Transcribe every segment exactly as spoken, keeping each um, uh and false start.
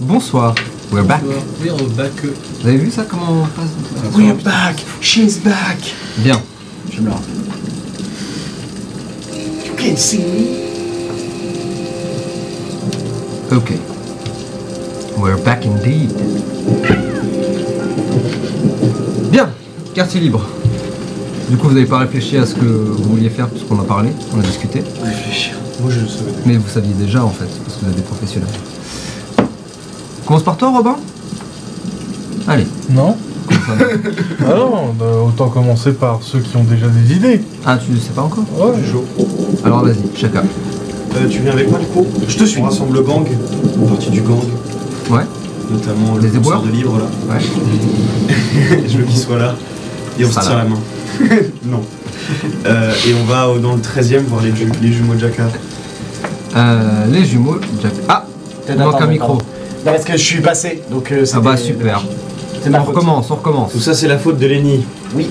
bonsoir. We're back. We're back. Vous avez vu ça, comment on passe? We're back. She's back. Bien. Je me la You can see me. Ok. We're back indeed. Bien. Quartier libre. Du coup, vous n'avez pas réfléchi à ce que vous vouliez faire puisqu'on a parlé, on a discuté. Réfléchir. Moi, je le savais. Mais vous saviez déjà en fait, parce que vous êtes des professionnels. Commence par toi, Robin. Allez. Non. Ah non, bah, autant commencer par ceux qui ont déjà des idées. Ah, tu ne sais pas encore? Ouais. Chaud. Alors vas-y, chacun. Euh, tu viens avec moi du coup? Je te suis. On rassemble le gang, une partie du gang, Ouais. notamment Les le éboueurs lanceur de livres là. Ouais. Je veux qu'il soit là. Et on se Ça, tire là. la main. Non. Euh, et on va au- dans le treizième voir les, ju- les jumeaux Jacquard. Euh, les jumeaux, Jack. Ah, il manque un micro. Non, parce que je suis passé, donc euh, Ah bah super. C'est ma On faute. recommence, on recommence. Tout ça c'est la faute de Lenny. Oui.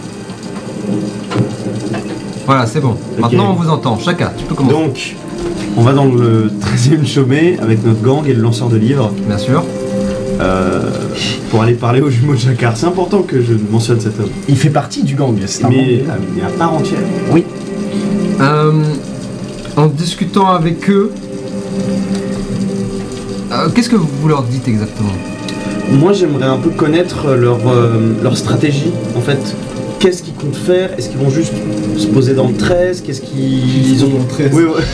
Voilà, c'est bon. Maintenant on vous entend. Chacun, tu peux commencer. Donc, on va dans le treizième chômé avec notre gang et le lanceur de livres Bien sûr. euh, pour aller parler aux jumeaux Jacquard. C'est important que je mentionne cet homme. Il fait partie du gang, c'est un Mais membre. euh, il est à part entière. Oui. Euh, en discutant avec eux, euh, qu'est-ce que vous leur dites exactement? Moi j'aimerais un peu connaître leur, euh, leur stratégie. En fait, qu'est-ce qu'ils comptent faire? Est-ce qu'ils vont juste se poser dans le treize? Qu'est-ce qu'ils Ils sont ont dans le treize. Oui, ouais.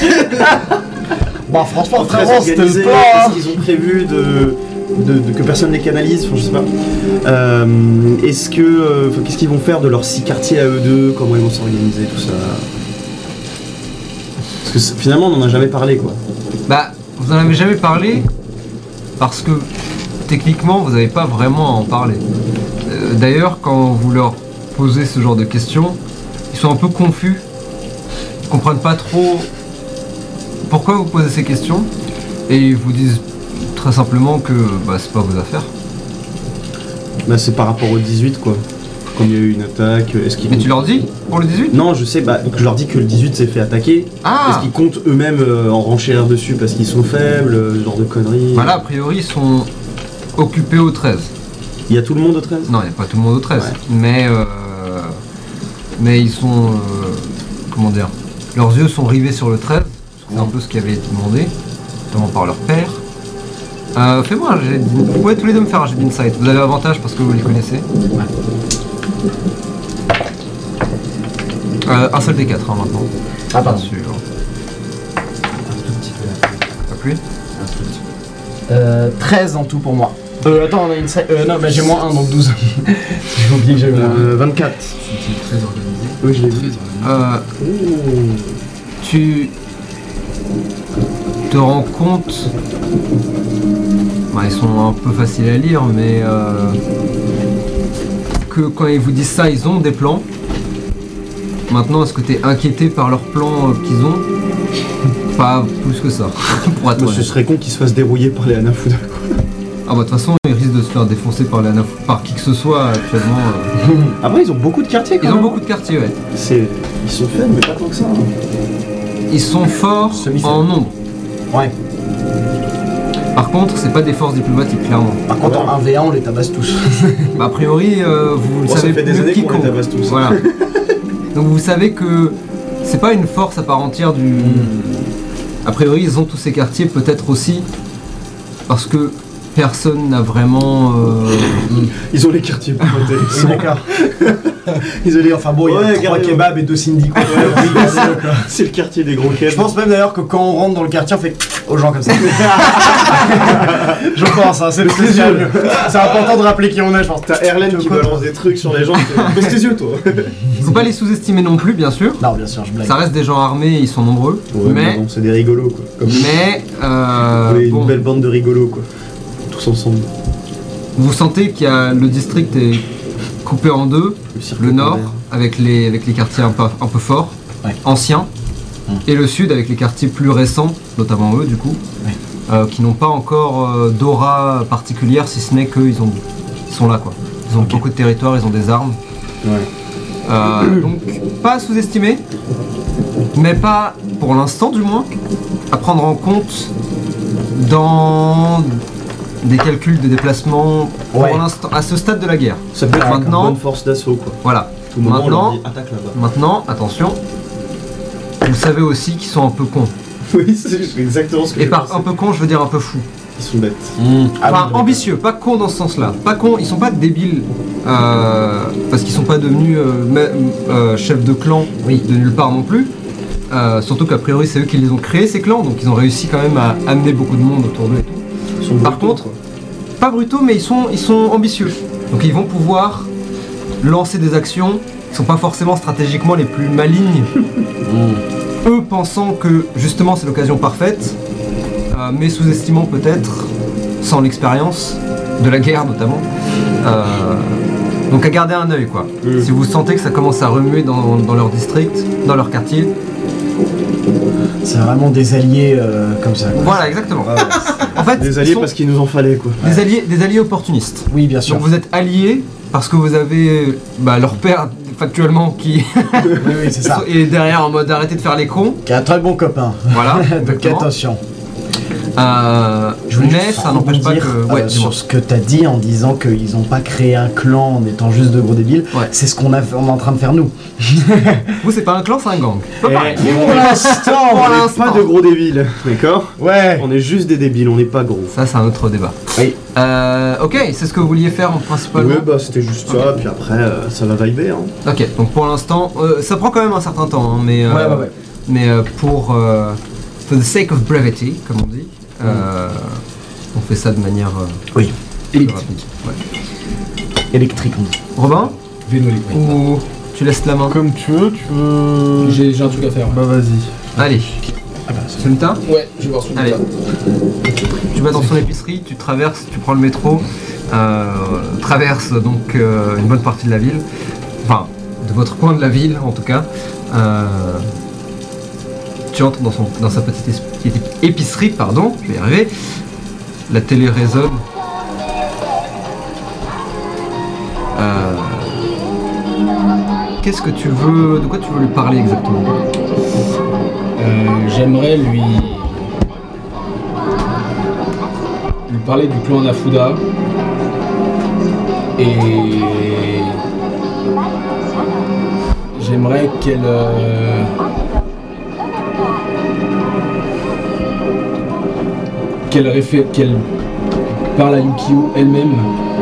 Bah franchement, Très frérot, c'était organisé. le plan, Qu'est-ce hein. qu'ils ont prévu de, de, de- que personne les canalise? Enfin, je sais pas. Euh, est-ce que euh, enfin, qu'est-ce qu'ils vont faire de leurs six quartiers à eux deux? Comment ils vont s'organiser, tout ça? Parce que c'est- finalement, on n'en a jamais parlé, quoi. Bah, vous en avez jamais parlé parce que techniquement vous n'avez pas vraiment à en parler. Euh, D'ailleurs, quand vous leur posez ce genre de questions, ils sont un peu confus. Ils comprennent pas trop pourquoi vous posez ces questions et ils vous disent très simplement que bah, c'est pas vos affaires. Bah, c'est par rapport au dix-huit, quoi. Quand il y a eu une attaque, est-ce qu'ils Mais comptent- tu leur dis pour le dix-huit? Non, je sais, bah, donc je leur dis que le dix-huit s'est fait attaquer. Ah Est-ce qu'ils comptent eux-mêmes euh, en renchérir dessus parce qu'ils sont faibles, euh, ce genre de conneries? Voilà, a priori ils sont occupés au treize. Il y a tout le monde au treize? Non, il n'y a pas tout le monde au treize. Ouais. Mais, euh, mais ils sont. euh, comment dire? Leurs yeux sont rivés sur le treize. C'est un peu ce qui avait été demandé, notamment par leur père. Euh, Fais-moi un jet. Vous pouvez tous les deux me faire un jet d'insight. Vous avez avantage parce que vous les connaissez. Euh, un seul des quatre hein, maintenant. Ah, pardon. Sûr. Pas plus? Euh, treize en tout pour moi. Euh, attends, on a une... Euh, non, bah j'ai moins un, donc douze. J'ai oublié que j'avais moins un. Euh, vingt-quatre. C'est très organisé. Oui, je l'ai Très vu. organisé. Euh, tu te rends compte, bah, ils sont un peu faciles à lire, mais euh, que quand ils vous disent ça, ils ont des plans. Maintenant, est-ce que tu es inquiété par leurs plans euh, qu'ils ont? Pas plus que ça, pour être Moi, ce honnête. serait con qu'ils se fassent dérouiller par les Hanafuda, quoi. Ah bah de toute façon, ils risquent de se faire défoncer par, les anaf- par qui que ce soit actuellement. euh. Après, ils ont beaucoup de quartiers, quand Ils ont même. beaucoup de quartiers, ouais. C'est... Ils sont faibles, mais pas tant que ça. hein. Ils sont forts Semi-faibles. en nombre. Ouais. Par contre, c'est pas des forces diplomatiques, clairement. Par contre, en un v un, on les tabasse tous. Bah, a priori, euh, vous le Bon, ça savez fait des mieux années que qu'on les quiconque. tabasse tous. Voilà. Donc vous savez que c'est pas une force à part entière du. A priori, ils ont tous ces quartiers, peut-être aussi parce que personne n'a vraiment. euh, Ils ont les quartiers pour voter. Oui, d'accord. Désolé, enfin bon, il y a Ouais, trois regardez, kebabs et deux Cindy. quoi. C'est le quartier des gros kebs. Je pense même d'ailleurs que quand on rentre dans le quartier, on fait aux gens comme ça. Je pense, hein, c'est le spécial. C'est important de rappeler qui on est, je pense. T'as Erlen qui Quoi, balance des trucs sur les gens. Baisse tes yeux, toi. Faut pas les sous-estimer non plus, bien sûr. Non, bien sûr, je blague. Ça reste des gens armés, ils sont nombreux. Ouais, mais bon, c'est des rigolos, quoi. Comme mais euh, Ouais, bon, une belle bande de rigolos, quoi. Tous ensemble. vous sentez qu'il y a le district est coupé en deux. cirque Le nord polaire. avec les, avec les quartiers un peu, un peu forts, Ouais. anciens, Hum. et le sud avec les quartiers plus récents, notamment eux du coup, Ouais. euh, qui n'ont pas encore euh, d'aura particulière si ce n'est qu'ils ont, ils sont là quoi. Ils ont Ok. beaucoup de territoire, ils ont des armes. Ouais. Euh, donc pas à sous-estimer, mais pas pour l'instant du moins, à prendre en compte dans des calculs de déplacement pour Ouais. l'instant, à ce stade de la guerre. Ça peut être Maintenant- une bonne force d'assaut quoi. Voilà. Tout moment, on leur Maintenant, dit attaque là-bas. maintenant, attention, vous savez aussi qu'ils sont un peu cons. Oui, c'est exactement ce que Et je par pensais. un peu cons, je veux dire un peu fous. Ils sont bêtes. Ah Enfin, oui, ambitieux, pas cons dans ce sens-là. Pas cons, ils sont pas débiles euh, parce qu'ils sont pas devenus euh, ma- euh, chefs de clan de nulle part non plus. Euh, surtout qu'a priori, c'est eux qui les ont créés ces clans, donc ils ont réussi quand même à amener beaucoup de monde autour d'eux et tout. Ils sont Par brutaux, contre, quoi. Pas brutaux, mais ils sont, ils sont ambitieux. Donc ils vont pouvoir lancer des actions qui sont pas forcément stratégiquement les plus malignes. Eux pensant que justement c'est l'occasion parfaite, euh, mais sous-estimant peut-être, sans l'expérience de la guerre notamment. Euh, donc à garder un œil quoi. Mm. Si vous sentez que ça commence à remuer dans, dans leur district, dans leur quartier. c'est vraiment des alliés euh, comme ça. quoi. Voilà exactement. Ouais, ouais, En fait, des ils alliés sont parce qu'il nous en fallait quoi. des alliés, des alliés opportunistes. Oui, bien sûr. Donc vous êtes alliés parce que vous avez bah, leur père factuellement qui Oui, oui, c'est ça. est derrière en mode arrêtez de faire les cons. Qui est un très bon copain. Voilà. Donc exactement. attention. Euh, voulais mais juste ça n'empêche pas rebondir, que. euh, Ouais, dis-moi. sur ce que t'as dit en disant qu'ils ont pas créé un clan en étant juste de gros débiles. Ouais. C'est ce qu'on a fait- on est en train de faire nous. Vous, c'est pas un clan, c'est un gang. Pas pareil. Et Pour l'instant, Pour on n'est l'instant. pas de gros débiles, d'accord? ouais. On est juste des débiles, on n'est pas gros. Ça, c'est un autre débat. Oui. Euh, ok, c'est ce que vous vouliez faire en principalement. Ouais, bah c'était juste ça, puis après euh, ça va vibrer. Hein. Ok, donc pour l'instant, euh, ça prend quand même un certain temps, hein, mais, euh, Ouais, ouais, ouais. mais euh, pour euh, for the sake of brevity, comme on dit, euh, on fait ça de manière euh, Oui. plus Élite. rapide. Ouais. Électrique. on dit. Robin, Vélo électrique. ou tu laisses la main. Comme tu veux, tu veux. J'ai j'ai un truc à faire. Bah vas-y. Allez, Ah bah, c'est- tu le tas. Ouais, je vais voir ce que Allez. ça. Tu vas dans son épicerie, tu traverses, tu prends le métro, euh, traverses donc euh, une bonne partie de la ville, enfin de votre coin de la ville en tout cas. Euh, tu entres dans, son, dans sa petite es- épicerie, pardon, je vais y arriver. La télé résonne. Euh, Qu'est-ce que tu veux, de quoi tu veux lui parler exactement? Euh, J'aimerais lui... lui parler du clan Nafuda et j'aimerais qu'elle euh, qu'elle réfé- qu'elle parle à Yukio elle-même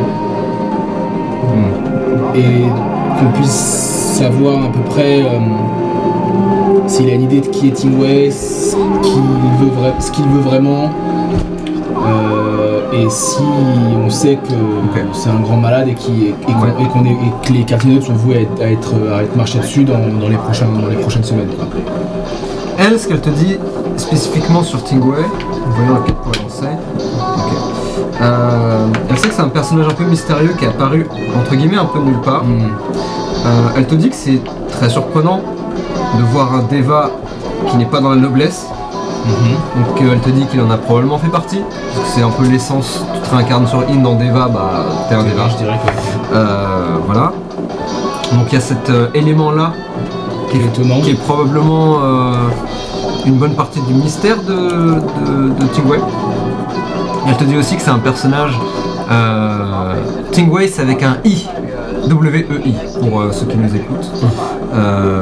et qu'on puisse savoir à peu près euh, s'il a une idée de qui est Tingwei, ce qu'il veut, vra- ce qu'il veut vraiment, euh, et si on sait que Ok. c'est un grand malade et, qui, et, qu'on, Ouais. et qu'on est- et que les quartiers neutres sont voués à être, à être, à être marchés dessus dans, dans, les prochains, dans les prochaines semaines. quoi. Elle, ce qu'elle te dit spécifiquement sur Tingwei, voyons à quel point elle en sait. Ok. Euh, elle sait que c'est un personnage un peu mystérieux qui est apparu entre guillemets un peu de nulle part. Hmm. Euh, elle te dit que c'est très surprenant de voir un Deva qui n'est pas dans la noblesse. Mhm. Donc euh, elle te dit qu'il en a probablement fait partie. Parce que c'est un peu l'essence, tu te réincarnes sur In dans Deva, bah t'es un Deva. Je dirais que Euh, voilà. Donc il y a cet euh, élément-là qui est, étonnant. qui est probablement euh, une bonne partie du mystère de, de, de Tingwei. Et elle te dit aussi que c'est un personnage. Euh, Tingwei, c'est avec un I. W E I pour euh, ceux qui nous écoutent. Euh,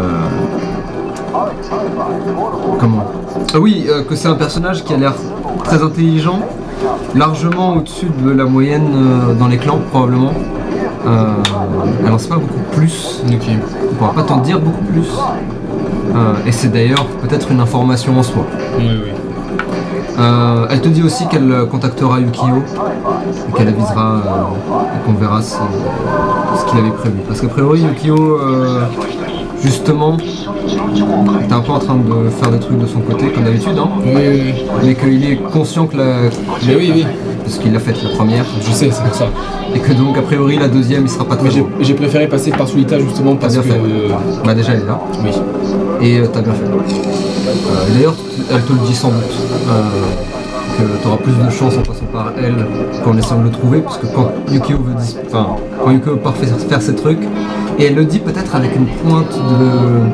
comment Ah oui, euh, que c'est un personnage qui a l'air très intelligent, largement au-dessus de la moyenne euh, dans les clans probablement. Euh, elle en sait pas beaucoup plus. Ok. On pourra pas t'en dire beaucoup plus. Euh, et c'est d'ailleurs peut-être une information en soi. Oui, oui. Euh, elle te dit aussi qu'elle euh, contactera Yukio et qu'elle avisera euh, et qu'on verra ce, ce qu'il avait prévu. Parce qu'a priori Yukio, euh, justement, est un peu en train de faire des trucs de son côté comme d'habitude, hein, Oui, oui, oui. mais qu'il est conscient que la... Mais oui, oui. parce qu'il l'a faite la première, Je sais, c'est pour ça. et que donc a priori la deuxième il sera pas très Mais j'ai, beau. j'ai préféré passer par Solita justement parce bien que... fait. euh, Bah déjà elle est là. oui. Et euh, t'as bien fait. Euh, D'ailleurs, t- elle te le dit sans doute. Euh, que t'auras plus de chance en passant par elle qu'en essayant de le trouver, parce que quand Yukio veut dis- enfin, quand Yukio part faire, faire ses trucs, et elle le dit peut-être avec une pointe de...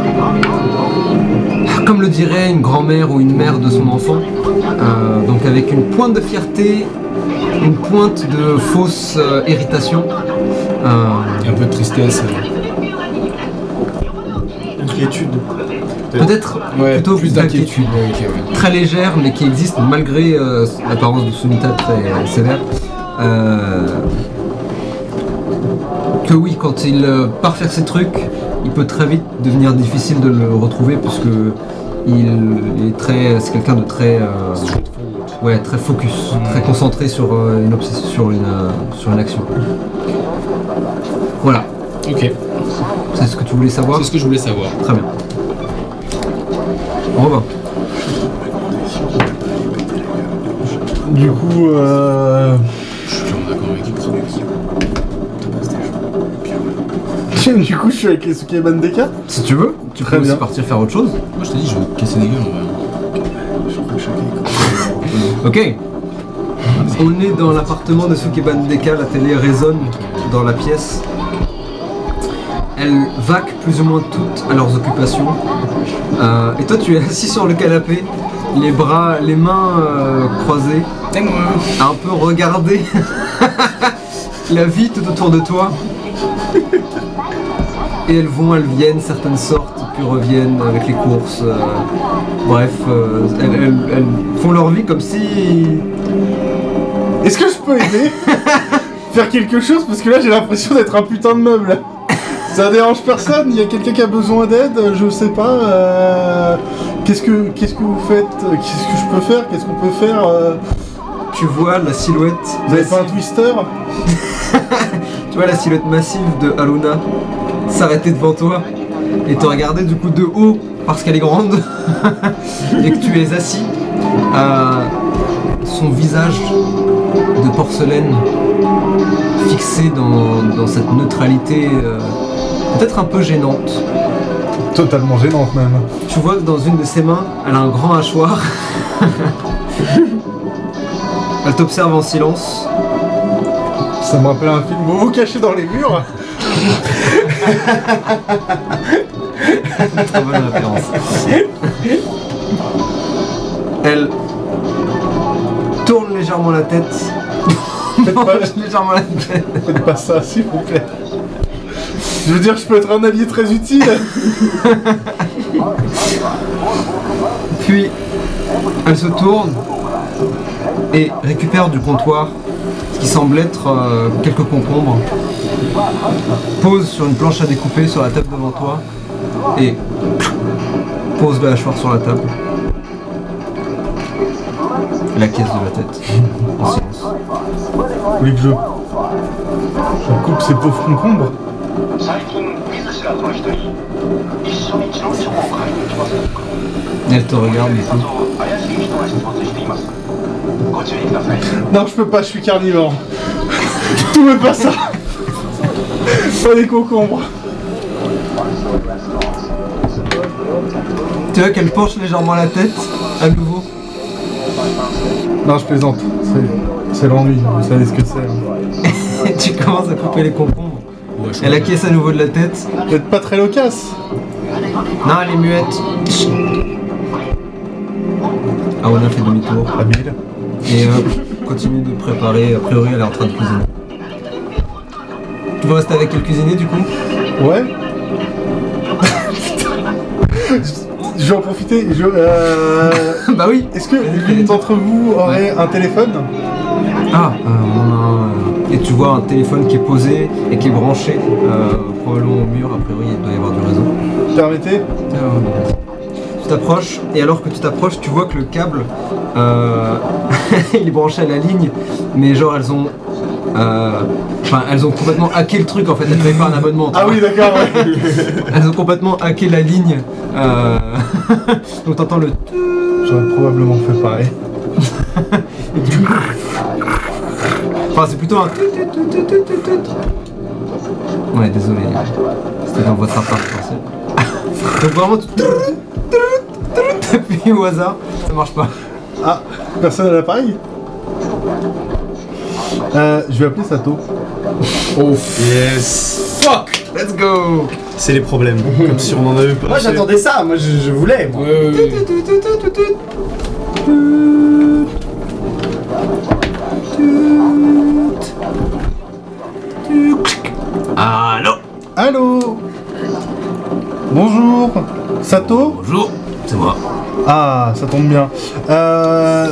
Comme le dirait une grand-mère ou une mère de son enfant, euh, donc avec une pointe de fierté une pointe de fausse euh, irritation. Euh, Un peu de tristesse. Inquiétude. Peut-être Ouais, plutôt plus d'inquiétude. Ouais, ok, ouais. très légère, mais qui existe malgré euh, l'apparence de Sunita très euh, sévère. Euh, que oui, quand il euh, part faire ses trucs, il peut très vite devenir difficile de le retrouver puisque il, il est très, c'est quelqu'un de très, euh, ouais, très focus, très concentré sur euh, une obsession, sur une, euh, sur une action. Voilà, Ok, c'est ce que tu voulais savoir. c'est ce que je voulais savoir. Très bien. Robin. Du coup, euh... Je suis vraiment d'accord avec toi. du coup, je suis avec les Sukeban Deka. Si tu veux, tu Très peux aussi bien. partir faire autre chose. Moi je te dis, je vais casser des gueules en vrai. Ok. On est dans l'appartement de Sukeban Deka, la télé résonne dans la pièce. Elles vaquent plus ou moins toutes à leurs occupations. Euh, et toi tu es assis sur le canapé, les bras, les mains euh, croisées, à un peu regarder la vie tout autour de toi. Et elles vont, elles viennent, certaines sortent, puis reviennent avec les courses. euh, bref, euh, elles, elles- elles font leur vie comme si... Est-ce que je peux aider? Faire quelque chose? Parce que là, j'ai l'impression d'être un putain de meuble. Ça dérange personne? Il y a quelqu'un qui a besoin d'aide? Je sais pas. euh, Qu'est-ce que qu'est-ce que vous faites? Qu'est-ce que je peux faire? Qu'est-ce qu'on peut faire? euh, Tu vois la silhouette... Vous avez pas un twister? Tu vois la silhouette massive de Haruna s'arrêter devant toi et te regarder du coup de haut parce qu'elle est grande et que tu es assis. Euh, son visage de porcelaine fixé dans, dans cette neutralité euh, peut-être un peu gênante. Totalement gênante même. Tu vois que dans une de ses mains, elle a un grand hachoir. Elle t'observe en silence. Ça me rappelle un film. Vous vous cachez dans les murs? Très bonne référence. Elle tourne légèrement la tête. Faites pas, légèrement la tête. faites pas ça, s'il vous plaît. Je veux dire, je peux être un allié très utile. Puis elle se tourne et récupère du comptoir ce qui semble être euh, quelques concombres. Pose sur une planche à découper sur la table devant toi et pose le hachoir sur la table. La caisse de la tête. En silence. Vous voulez que je... je coupe ces pauvres concombres? 最近見ず知らずの人に一緒にチロルチョコを買いに行きませんか。 Elle te regarde du 警察 coup. を怪しい人が出没しています。ご注意ください。 Non, je peux pas, je suis carnivore. Tout mais pas ça. Pas des concombres. Tu vois qu'elle penche légèrement la tête à nouveau. Non, je plaisante. C'est- C'est l'ennui, vous savez ce que c'est. hein. Et tu commences à couper les concombres. Elle acquiesce à nouveau de la tête. Vous êtes pas très loquace. Non, elle est muette. Ah, on a fait demi-tour. Habile. Et euh, continue de préparer. A priori, elle est en train de cuisiner. Tu veux rester avec elle cuisiner du coup? Ouais. Je vais en profiter. Je, euh, Bah oui. Est-ce que l'une d'entre vous aurait un téléphone? Ah, euh, on a un- et tu vois un téléphone qui est posé et qui est branché euh, probablement au mur. A priori, il doit y avoir du réseau. Permettez? Euh, Tu t'approches et alors que tu t'approches, tu vois que le câble, euh, il est branché à la ligne, mais genre elles ont, euh, enfin elles ont complètement hacké le truc en fait. Elles payent pas un abonnement. tu Ah vois. oui, d'accord, ouais. Elles ont complètement hacké la ligne. Euh... Donc t'entends le. J'aurais probablement fait pareil. Enfin c'est plutôt un. Ouais désolé. C'était dans votre appart français. Donc vraiment tu. T'appuies au hasard, ça marche pas. Ah, personne à l'appareil? Euh, je vais appeler Sato. Yes. Fuck! Let's go! C'est les problèmes. Comme si on en avait pas. Moi j'attendais ça, moi je, je voulais. Moi. Ouais, ouais, ouais. Roberto? Bonjour, c'est moi. Ah, ça tombe bien. Euh...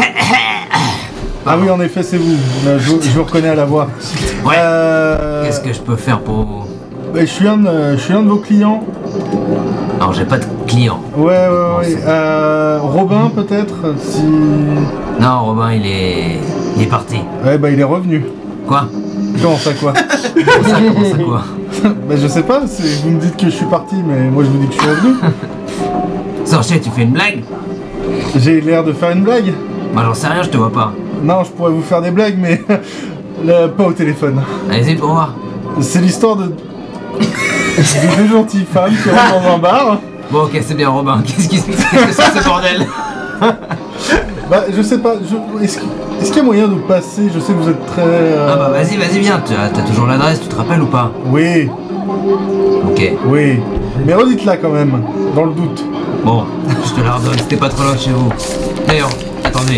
Ah oui, en effet, c'est vous. Euh, Je, je vous reconnais à la voix. Ouais. Euh... Qu'est-ce que je peux faire pour vous? bah, je, suis un de, je suis un de vos clients. Alors, j'ai pas de client. Ouais, ouais, ouais. Euh... Robin, peut-être si... Non, Robin, il est... Il est parti. Ouais, bah, il est revenu. Quoi? Comment ça, quoi? Comment ça, comment ça, quoi? Bah, je sais pas, c'est- vous me dites que je suis parti, mais moi, je vous dis que je suis revenu. Sorcier, tu fais une blague? J'ai l'air de faire une blague. Bah, j'en sais rien, je te vois pas. Non, je pourrais vous faire des blagues, mais là, pas au téléphone. Allez-y pour voir. C'est l'histoire de... de deux gentilles femmes qui rentrent dans un bar. Bon, ok, c'est bien, Robin. Qu'est-ce qui se passe? Qu'est-ce que c'est ce bordel? Bah, je sais pas, je... est-ce qu'il est-ce qu'il y a moyen de passer? Je sais que vous êtes très... euh, Ah bah, vas-y, vas-y, viens. Tu as, t'as toujours l'adresse, tu te rappelles ou pas? Oui, Ok. oui. Mais redites-la quand même, dans le doute. Bon, je te la redonne, c'était pas trop loin de chez vous. D'ailleurs, attendez.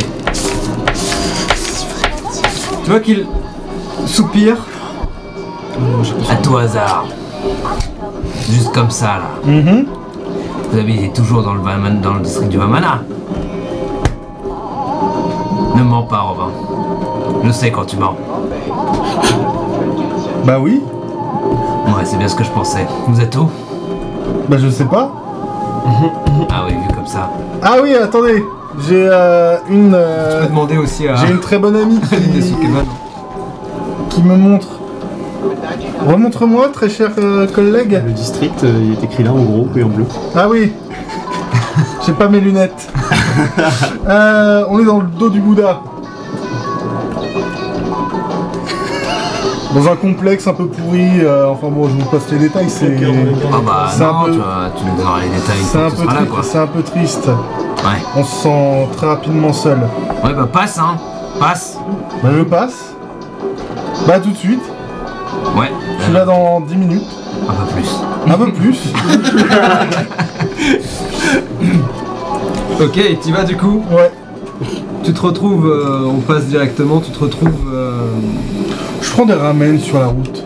Tu vois qu'il soupire. À tout hasard. Juste comme ça, là. Mhm. Vous habitez toujours dans le, Valman- dans le district du Vamana. Ne mens pas, Robin. Je sais quand tu mens. Bah oui, Ouais, c'est bien ce que je pensais. Vous êtes où? bah je sais pas. Ah oui, vu comme ça. Ah oui, attendez, j'ai euh, une... Tu euh, peux demander aussi à j'ai une très bonne amie l'une des qui, Sukeban. qui me montre... Remontre-moi, très cher euh, collègue. Le district, euh, il est écrit là en gros et en bleu. Ah oui. J'ai pas mes lunettes. Euh, on est dans le dos du Bouddha. Dans un complexe un peu pourri, euh, enfin bon, je vous passe les détails, c'est... Ah bah C'est un non, peu- tu, vas- tu nous donneras les détails C'est un, quand tu peu seras là, tri- quoi. c'est un peu triste. Ouais. On se sent très rapidement seul. Ouais, bah passe, hein. Passe. Bah je passe. Bah tout de suite. Ouais. Je suis là dans dix minutes. Un peu plus. Un peu plus. Ok, et t'y vas du coup? Ouais. Tu te retrouves, euh, on passe directement, tu te retrouves... euh, Je prends des ramen sur la route.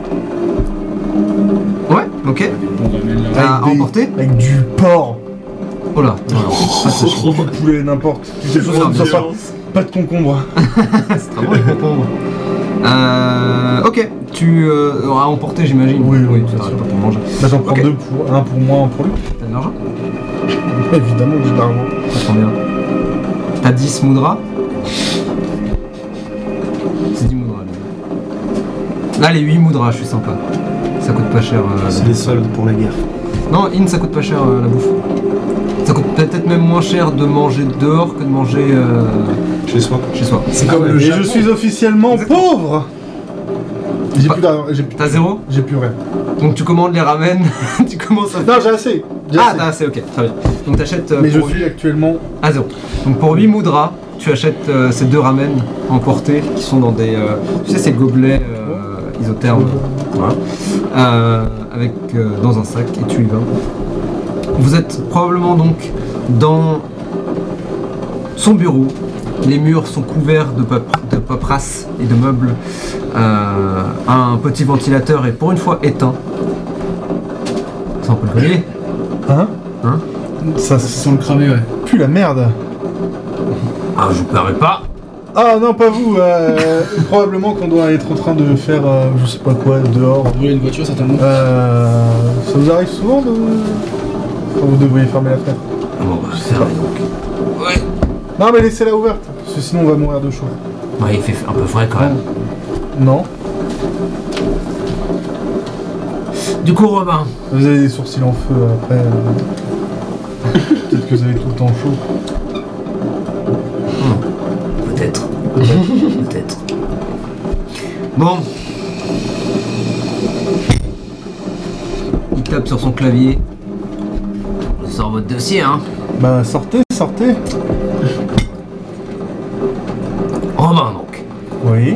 Ouais, ok. À Avec des- emporter? Avec du porc. Oh là, non, non, pas ça. Du poulet, n'importe. Quelque chose comme ça, pas, pas de concombre. C'est très bon les concombres. Euh, ok, tu euh, auras emporté j'imagine. Oui, oui, tu bien t'arrêtes sûr. pas pour manger. Bah j'en prends Ok. deux pour un pour moi, un pour lui. T'as de l'argent? Évidemment que j'ai de l'argent. T'as combien? T'as dix moudras? C'est dix moudras. Là, Là, les huit moudras, je suis sympa. Ça coûte pas cher. euh, C'est des soldes pour la guerre. Non, in, ça coûte pas cher euh, la bouffe. Ça coûte peut-être même moins cher de manger dehors que de manger euh, Chez soi. chez soi. C'est comme le Et Japon. je suis officiellement pauvre. J'ai Pas- plus d'argent, j'ai plus, T'as zéro? j'ai plus rien. Donc tu commandes les ramen, tu commences à... Non, j'ai assez. J'ai Ah, assez. t'as assez, ok, très bien. Donc t'achètes... euh, Mais je pour suis actuellement. à zéro. Donc pour huit moudras, tu achètes euh, ces deux ramen emportés qui sont dans des... euh, tu sais, ces gobelets euh, isothermes. Voilà. Euh, avec, euh, dans un sac et tu y vas. Vous êtes probablement donc dans son bureau. Les murs sont couverts de, pap- de paperasse et de meubles. Euh, un petit ventilateur est pour une fois éteint. Ça on peut le voyer. Hein Hein Ça Sans sent le cramer, ouais. plus la merde. Ah, je vous permets pas. Ah non, pas vous. euh, probablement qu'on doit être en train de faire, euh, je sais pas quoi, dehors. Brûler une voiture, certainement. Euh, ça vous arrive souvent de... Quand vous devriez fermer la fenêtre. Bon, bah, c'est vrai donc. Ouais. Non, mais laissez-la ouverte, parce que sinon on va mourir de chaud. Ouais, il fait un peu frais quand même. Non. Du coup, Robin, Vous avez des sourcils en feu après. euh, Peut-être que vous avez tout le temps chaud. peut-être. Peut-être. Bon. Il tape sur son clavier. On sort votre dossier, hein. Bah sortez, sortez. Robin, donc. Oui.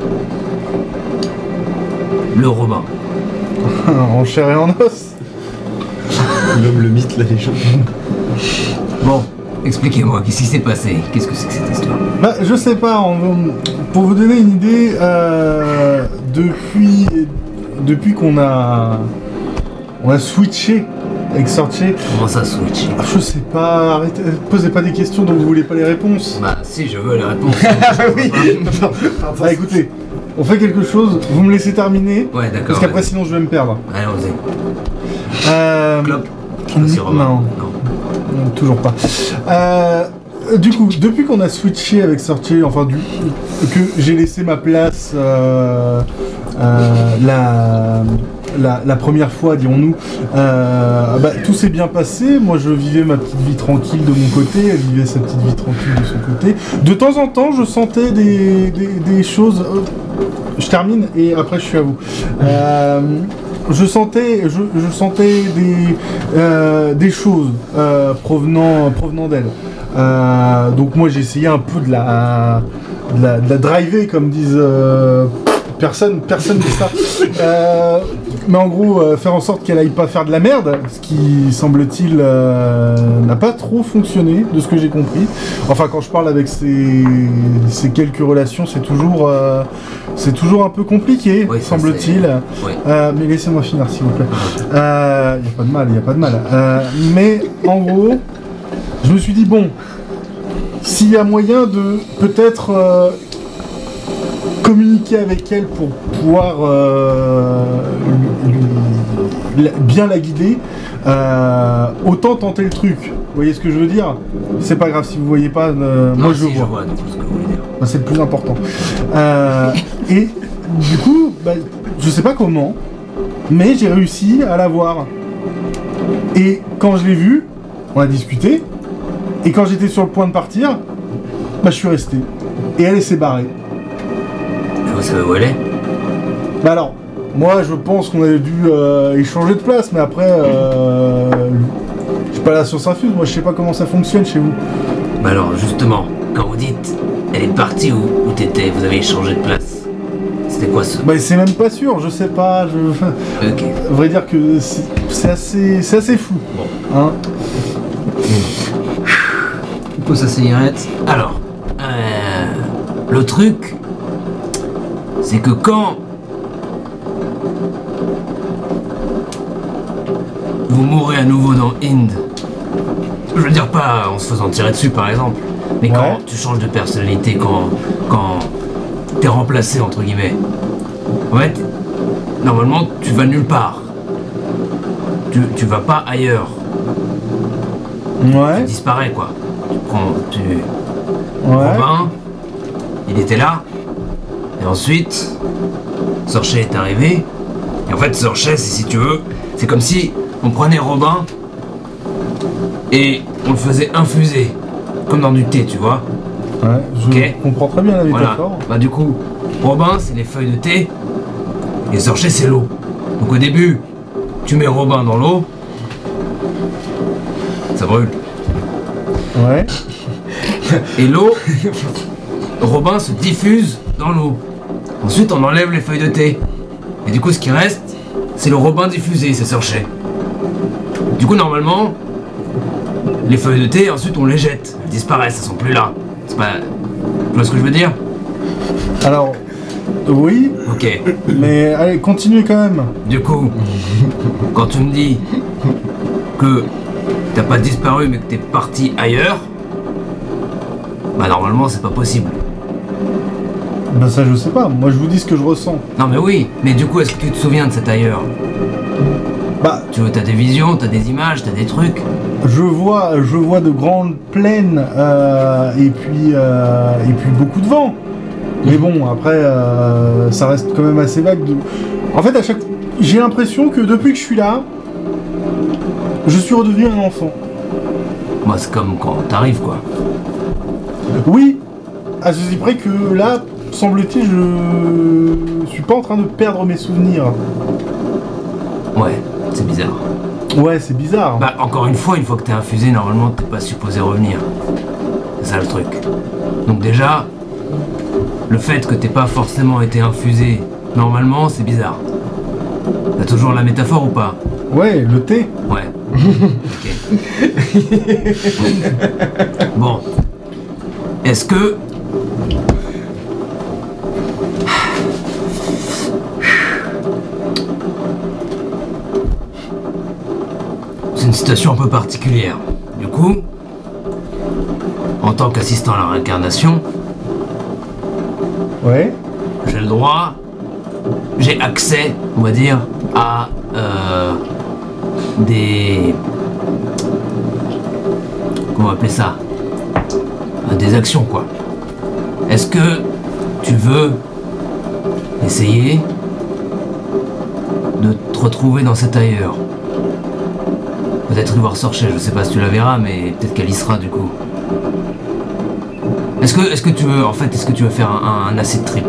Le Robin. En chair et en os. L'homme, le mythe, la légende. Bon, expliquez-moi, qu'est-ce qui s'est passé? Qu'est-ce que c'est que cette histoire? Bah je sais pas, on- pour vous donner une idée, euh, depuis, depuis qu'on a, on a switché avec Sorche. Comment ça switch? Ah, je sais pas, arrêtez, posez pas des questions dont vous voulez pas les réponses. Bah si, je veux les réponses. oui. Bah écoutez, on fait quelque chose, vous me laissez terminer, Ouais, d'accord. parce qu'après ouais. sinon je vais me perdre. Allons-y. Euh... Clope. Je sais pas si Romain. Non. Non. Non, toujours pas. Euh, du coup, depuis qu'on a switché avec Sorche, enfin du que j'ai laissé ma place euh, euh, la, la, la première fois, dirons-nous, euh, bah, tout s'est bien passé. Moi, je vivais ma petite vie tranquille de mon côté, elle vivait sa petite vie tranquille de son côté. De temps en temps, je sentais des, des, des choses. Euh, je termine et après, je suis à vous. Euh, Je sentais, je, je sentais des, euh, des choses euh, provenant, provenant d'elle. Euh, donc moi j'ai essayé un peu de la, de la, de la driver comme disent euh, personne, personne dit ça. Euh, mais en gros euh, faire en sorte qu'elle aille pas faire de la merde, ce qui semble-t-il euh, n'a pas trop fonctionné de ce que j'ai compris. Enfin quand je parle avec ces, ces quelques relations c'est toujours, euh, c'est toujours un peu compliqué Oui, ça, semble-t-il. c'est- oui. Euh, mais laissez-moi finir s'il vous plaît. Il euh, n'y a pas de mal, il n'y a pas de mal. Euh, mais en gros, je me suis dit, bon, s'il y a moyen de peut-être euh, communiquer avec elle pour pouvoir euh, lui- lui- la- bien la guider, euh, autant tenter le truc. Vous voyez ce que je veux dire? C'est pas grave si vous voyez pas, euh, Non, moi je si, vois. je vois du coup, ce que vous voulez dire. Bah, c'est le plus important. Euh, et du coup, bah, je sais pas comment, mais j'ai réussi à la voir. Et quand je l'ai vue, on a discuté, et quand j'étais sur le point de partir, bah, je suis resté. Et elle, elle s'est barrée. Et vous savez où elle est? Bah alors, moi je pense qu'on avait dû euh, échanger de place, mais après, euh, je suis pas la science infuse, moi je sais pas comment ça fonctionne chez vous. Bah alors, justement, quand vous dites elle est partie où, où t'étais, vous avez échangé de place. C'était quoi ce... Bah c'est même pas sûr, je sais pas, je... Ok. À vrai dire que c'est c'est assez, c'est assez fou. Hein. Il pose sa cigarette. Alors, euh, le truc, c'est que quand vous mourrez à nouveau dans Inde, je veux dire pas en se faisant tirer dessus par exemple, mais Ouais. quand tu changes de personnalité, quand, quand t'es remplacé entre guillemets, en fait, normalement tu vas nulle part. Tu, tu vas pas ailleurs. Ouais, Tu disparais quoi. Tu prends, tu... ouais. Robin, il était là, et ensuite, Sorche est arrivé, et en fait Sorche, c'est, si tu veux, c'est comme si on prenait Robin, et on le faisait infuser, comme dans du thé, tu vois. Ouais, je Ok. comprends très bien la Voilà. métaphore. Bah du coup, Robin, c'est les feuilles de thé, et Sorche, c'est l'eau. Donc au début, tu mets Robin dans l'eau, ça brûle. Ouais. Et l'eau, Robin se diffuse dans l'eau. Ensuite, on enlève les feuilles de thé. Et du coup, ce qui reste, c'est le Robin diffusé, c'est Sorche. Du coup, normalement, les feuilles de thé, ensuite, on les jette. Elles disparaissent, elles sont plus là. C'est pas... Tu vois ce que je veux dire? Alors, oui, Ok. mais allez, continuez quand même. Du coup, quand tu me dis que t'as pas disparu, mais que t'es parti ailleurs, bah normalement, c'est pas possible. Bah ça je sais pas, moi je vous dis ce que je ressens. Non mais oui, mais du coup, est-ce que tu te souviens de cet ailleurs? Bah, Tu veux, t'as des visions, t'as des images, t'as des trucs. je vois, je vois de grandes plaines euh, et puis euh, et puis beaucoup de vent. Mais bon, après, euh, ça reste quand même assez vague. De... En fait, à chaque, j'ai l'impression que depuis que je suis là, je suis redevenu un enfant. Moi, c'est comme quand t'arrives, quoi. Oui, à ceci près que là, semble-t-il, je suis pas en train de perdre mes souvenirs. Ouais, c'est bizarre. Ouais, c'est bizarre. Bah, encore une fois, une fois que t'es infusé, normalement, t'es pas supposé revenir. C'est ça le truc. Donc déjà, le fait que t'aies pas forcément été infusé, normalement, c'est bizarre. T'as toujours la métaphore ou pas? Ouais, le thé. Ouais. Ok. Bon. Est-ce que... C'est une situation un peu particulière. Du coup, en tant qu'assistant à la réincarnation, Ouais. j'ai le droit, j'ai accès, on va dire, à euh, des... Comment on va appeler ça? À des actions, quoi. Est-ce que tu veux essayer de te retrouver dans cet ailleurs? Peut-être y voir Sorchet, je sais pas si tu la verras, mais peut-être qu'elle y sera du coup. Est-ce que, est-ce que tu veux, en fait, est-ce que tu veux faire un, un, un acid trip?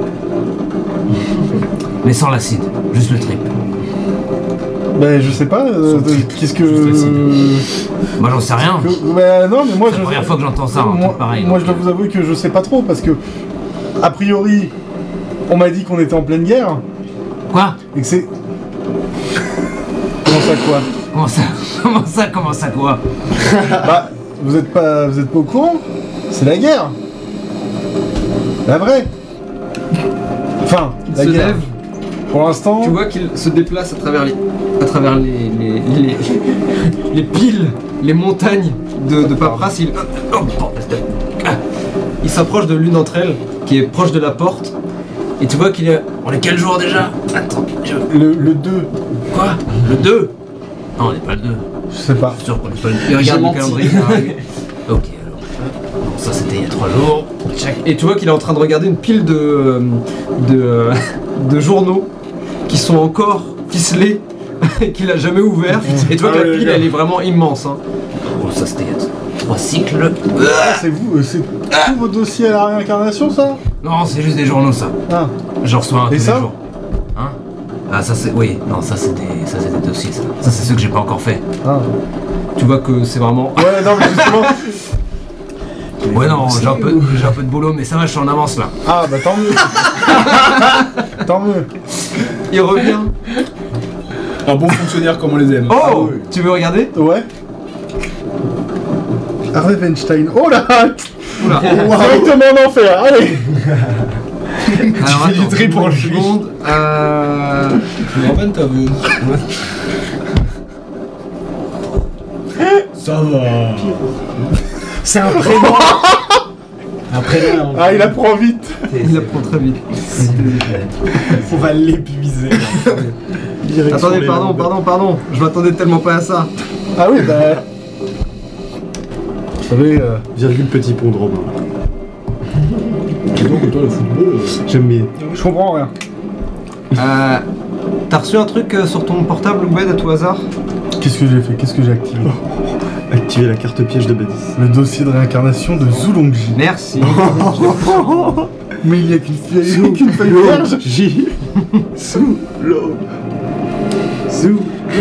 Mais sans l'acide, juste le trip. Ben je sais pas, euh, de- qu'est-ce que... Moi j'en sais rien. que- Ben non mais moi C'est je... la première fois que j'entends ça, un moi, truc pareil. moi donc, je dois vous avouer que je sais pas trop parce que, a priori, on m'a dit qu'on était en pleine guerre Quoi? et que c'est... Comment ça quoi? Comment ça? Comment ça? Comment ça quoi? Bah, vous êtes pas, vous êtes pas au courant? C'est la guerre. La vraie. Enfin, Il la se guerre. lève, Pour l'instant, tu vois qu'il se déplace à travers les, à travers les, les, les, les piles, les montagnes de, de paperasse. Il, oh, bordel de- ah. Il s'approche de l'une d'entre elles, qui est proche de la porte, et tu vois qu'il est... On est quel jour déjà? Attends, je... le, le deux, Quoi? Le deux? Non, on n'est pas le deux. je sais pas. Je suis sûr qu'on n'est pas le deux. Il regarde J'ai le menti. calendrier. Ok, alors. Non, ça c'était il y a trois jours. Et tu vois qu'il est en train de regarder une pile de, de, de journaux qui sont encore ficelés et qu'il a jamais ouvert. Et tu vois que Ah la ouais, pile d'accord. elle est vraiment immense. Hein. Oh, ça c'était il y a trois cycles. Ah, c'est vous, euh, c'est tous vos dossiers à la réincarnation ça? Non, c'est juste des journaux ça. Ah, Je reçois un tous Et les ça jours. Hein? Ah ça c'est... Oui, non ça c'est des... ça c'est des dossiers ça. Ça c'est ceux que j'ai pas encore fait. ah. Tu vois que c'est vraiment... Ouais, non mais justement... Ouais non, j'ai un, peu, j'ai un peu de boulot mais ça va, je suis en avance là. Ah bah tant mieux. Tant mieux. Il revient. Un bon fonctionnaire comme on les aime. Oh Ah oui. Tu veux regarder? Ouais. Harvey Weinstein. Oh là. Oula. Directement en enfer, allez. Alors, fais du attends, tri pour une lui. seconde. Euh... Je me rappelle ta vue. Ça va. C'est un prénom. Un prénom. Ah, il apprend vite. Il apprend très vite. On va l'épuiser. Direction Attendez, les pardon, lampes. pardon, pardon. Je m'attendais tellement pas à ça. Ah oui, bah... Vous savez... euh, Virgule petit pont de Romain. Donc toi le football. euh, J'aime bien. Je comprends rien. Euh... T'as reçu un truc euh, sur ton portable, Wed, à tout hasard? Qu'est-ce que j'ai fait? Qu'est-ce que j'ai activé? Activer la carte piège de Badis. Le dossier de réincarnation de Zulongji. Merci. Mais il n'y a qu'une feuille, qu'une feuille vierge. J. Sous l'eau. Sous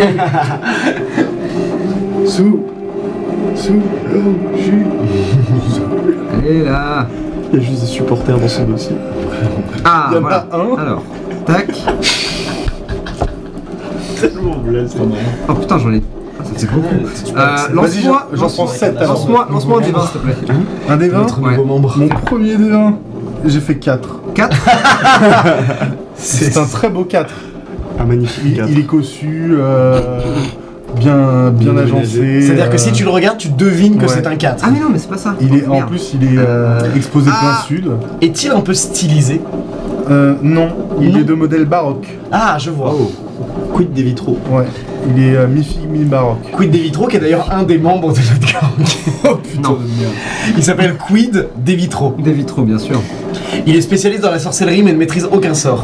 Sous Sous l'eau. J. Allez là. Il y a juste des supporters dans ce dossier. Ah, Il y en voilà. a un. Alors, tac. Tellement blasé. Oh putain, j'en ai... Ah, ça c'est beaucoup. Euh, Vas-y, lance-moi... j'en- j'en prends sept alors. Lance-moi lance-moi un des vingt, s'il te plaît. Un des vingt. Notre Ouais. nouveau membre. Mon premier des vingt. J'ai fait quatre. quatre. C'est un très beau quatre. Un magnifique Il, quatre. il est cossu, euh, bien, bien Bien agencé. C'est-à-dire que si euh, tu le regardes, tu devines que ouais. c'est un quatre. Ah mais non, mais c'est pas ça. Il est, en Merde. plus, il est euh, exposé Ah. plein sud. Est-il un peu stylisé? Euh, non, il Non. est de modèle baroque. Ah, je vois. Oh. Quid des vitraux. Ouais, il est euh, mi-figue, mi-baroque. Quid des Vitraux, qui est d'ailleurs un des membres de notre gang. Non. Il s'appelle Quid des Vitraux. Des vitraux, bien sûr. Il est spécialiste dans la sorcellerie mais ne maîtrise aucun sort.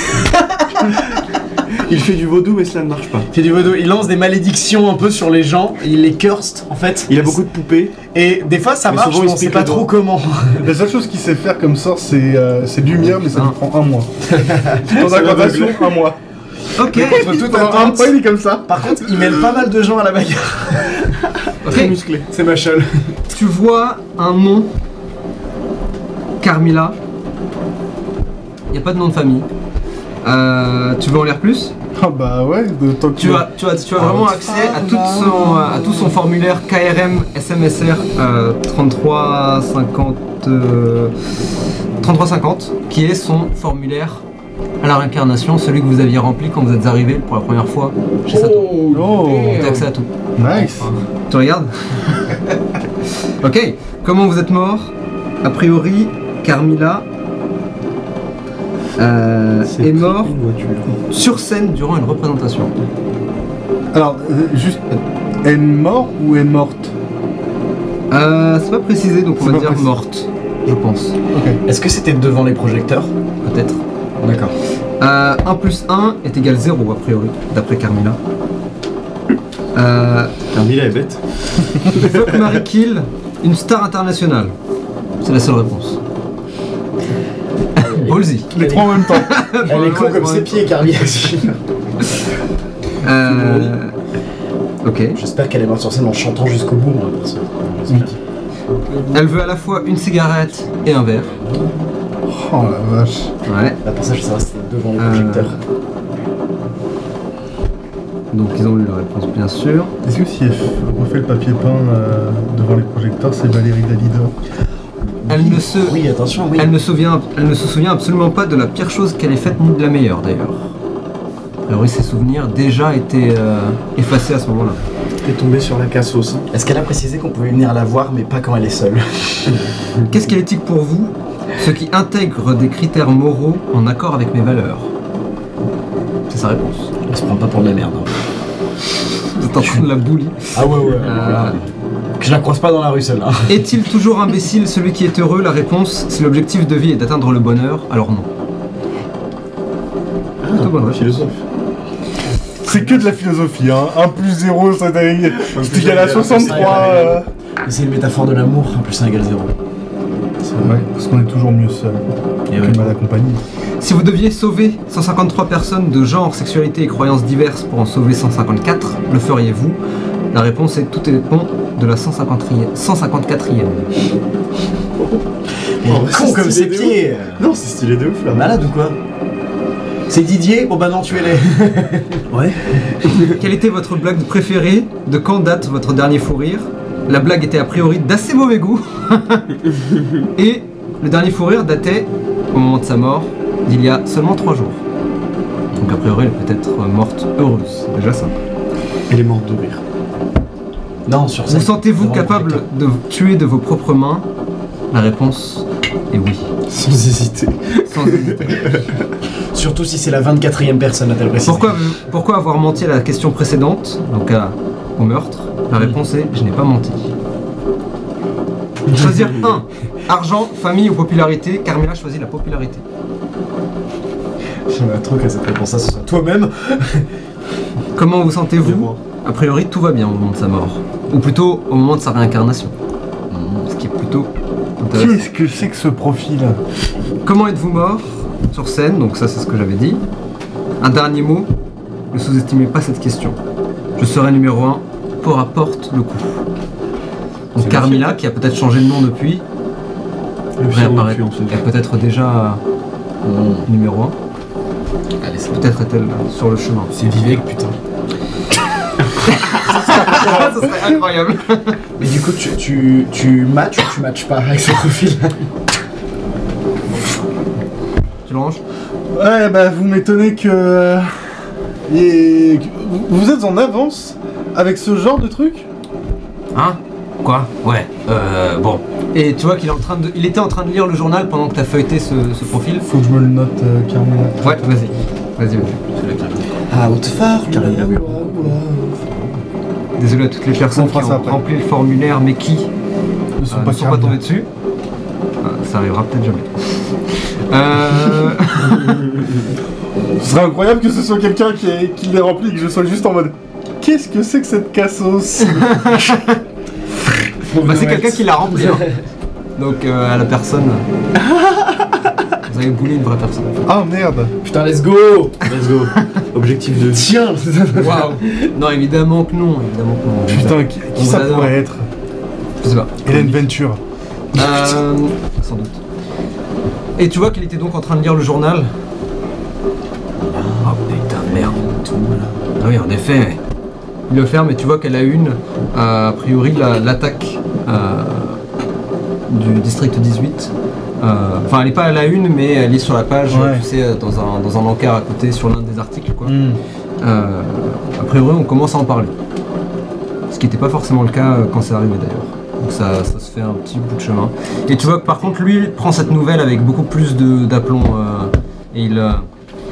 Il fait du vaudou, mais cela ne marche pas. Il fait du vaudou, il lance des malédictions un peu sur les gens, il les cursed en fait. Il a beaucoup de poupées. Et des fois ça Mais marche, souvent, mais il on se sait pique pas le trop doigt. comment. La seule chose qu'il sait faire comme sort, c'est euh, c'est lumière, mais ça lui Ah. prend un mois. Dans C'est incantation, l'aveugle. un mois. Ok. Contre toute Pendant un attente. mois, il est comme ça. Par contre, il mêle pas mal de gens à la bagarre. Très Ok. musclé. C'est Machel. Tu vois un nom. Carmilla. Il n'y a pas de nom de famille. Euh, tu veux en lire plus? Ah bah ouais, de tant que Tu as, tu as, tu as vraiment accès à, toute son, à tout son formulaire K R M S M S R euh, trente-trois cinquante, euh, trente-trois cinquante, qui est son formulaire à la réincarnation, celui que vous aviez rempli quand vous êtes arrivé pour la première fois chez Sato. Oh, T'as accès à tout. nice. Tu regardes? Ok, comment vous êtes mort? A priori, Carmilla euh, C'est est pris mort une voiture. sur scène durant une représentation. Alors, euh, juste, est mort ou est morte? Euh, c'est pas précisé, donc on C'est va pas dire précisé. morte, je pense. Ok. Est-ce que c'était devant les projecteurs? Peut-être. D'accord. Euh, un plus un est égal zéro, a priori, d'après Carmilla. Euh, Carmilla est bête. Fuck, Marie Kill, une star internationale. C'est la seule réponse. Ballsy. Les trois en même temps. Elle est con comme ses pieds, Carmilla. Euh, ok. J'espère qu'elle est morte sur scène en chantant jusqu'au bout, moi, perso. J'espère. Elle veut à la fois une cigarette et un verre. Oh la vache. Ouais. Là, pour ça, je sais pas si c'était devant les Euh, projecteurs. Donc ils ont eu la réponse, bien sûr. Est-ce que si elle f- refait le papier peint euh, devant les projecteurs, c'est Valérie Dalido? Elle ne se, Oui, attention, oui. elle ne, souvient, elle ne se souvient absolument pas de la pire chose qu'elle ait faite, ni de la meilleure d'ailleurs. A priori, ses souvenirs déjà étaient euh, effacés à ce moment-là. T'es tombé sur la cassos. Hein. Est-ce qu'elle a précisé qu'on pouvait venir la voir, mais pas quand elle est seule? Qu'est-ce qui est éthique pour vous? Ce qui intègre des critères moraux en accord avec mes valeurs. C'est sa réponse. On se prend pas pour de la merde. hein. Vous êtes en train de la bully. Ah ouais, ouais. Euh, Que je la croise pas dans la rue, celle-là. Est-il toujours imbécile celui qui est heureux? La réponse, si l'objectif de vie est d'atteindre le bonheur, alors non. Plutôt bonne réponse. Philosophe. C'est que de la philosophie, hein. un plus zéro, ça t'arrive. C'est égal à soixante-trois. euh. C'est une métaphore de l'amour, un plus un égale zéro. C'est vrai, parce qu'on est toujours mieux seul Et que ouais. mal accompagné. Si vous deviez sauver cent cinquante-trois personnes de genre, sexualité et croyances diverses pour en sauver cent cinquante-quatre, le feriez-vous? La réponse est tout dépend de la cent cinquante-quatrième. Elle Oh, est con c'est comme ses stylé de pieds. Non, c'est stylé de ouf là. Malade ou quoi? C'est Didier? Bon bah non, tu es les. Ouais. Quelle était votre blague préférée? De quand date votre dernier fou rire? La blague était a priori d'assez mauvais goût. Et le dernier fou rire datait, au moment de sa mort, d'il y a seulement trois jours. Donc a priori elle peut être morte heureuse, c'est déjà ça. Elle est morte de rire. Non, sur scène. Vous sentez-vous Devant le capable projecteur. de vous tuer de vos propres mains? La réponse est oui. Sans hésiter. Sans hésiter. Surtout si c'est la vingt-quatrième personne, a-t-elle précisé. Pourquoi, pourquoi avoir menti à la question précédente, donc à- au meurtre? La réponse est je n'ai pas menti. Choisir un. Argent, famille ou popularité? Carmilla choisit la popularité. J'aimerais trop que cette réponse-là ce soit toi-même. Comment vous sentez-vous? A priori, tout va bien au moment de sa mort. Ou plutôt, au moment de sa réincarnation. Ce qui est plutôt intéressant. Qu'est-ce que c'est que ce profil? Comment êtes-vous mort? Sur scène, donc ça c'est ce que j'avais dit. Un dernier mot, ne sous-estimez pas cette question. Je serai numéro un, peu rapporte le coup. Donc C'est Carmilla, qui a peut-être changé de nom depuis, réapparaît. Elle peut être déjà numéro un. Allez, c'est Peut-être est-elle sur le chemin. C'est Vivek, putain. Ça serait incroyable. Mais du coup, tu, tu, tu matches ou tu matches pas avec ce profil? Tu le ranges? Ouais, bah vous m'étonnez que... euh, et que- vous- Vous êtes en avance avec ce genre de truc? Hein? Quoi? Ouais. Euh, bon. Et tu vois qu'il est en train de, il était en train de lire le journal pendant que tu as feuilleté ce, ce profil. Faut que je me le note, euh, Carmilla. Ouais, vas-y. Vas-y, vas-y. Out far, Désolé à toutes les personnes On qui fera ça ont après. rempli le formulaire mais qui Ne sont euh, pas ne sont pas Carmilla. tombés dessus. Euh, ça arrivera peut-être jamais. Euh... Ce serait incroyable que ce soit quelqu'un qui, ait- qui l'ait rempli et que je sois juste en mode... Qu'est-ce que c'est que cette cassos? bah, c'est quelqu'un qui l'a rempli. hein. Donc euh, à la personne. Vous avez boulé une vraie personne. Ah merde. Putain, let's go. Let's go. Objectif de vie. Tiens. Waouh. Non, évidemment que non. Évidemment que non. Putain, qui, On qui ça vous adore. pourrait être? Je sais pas. Hélène Venture. Euh, sans doute. Et tu vois qu'il était donc en train de lire le journal. Oh putain, merde. Ah oui, en effet. Il le ferme et tu vois qu'elle a une, euh, a priori, la- l'attaque euh, du district dix-huit Euh, Enfin, elle n'est pas à la une, mais elle est sur la page, Ouais. tu sais, dans un, dans un encart à côté, sur l'un des articles, quoi. Hmm. Euh, a priori, on commence à en parler. Ce qui n'était pas forcément le cas euh, quand c'est arrivé d'ailleurs. Donc ça, ça se fait un petit bout de chemin. Et tu vois que par contre, lui prend cette nouvelle avec beaucoup plus de- d'aplomb. Euh, et il. euh,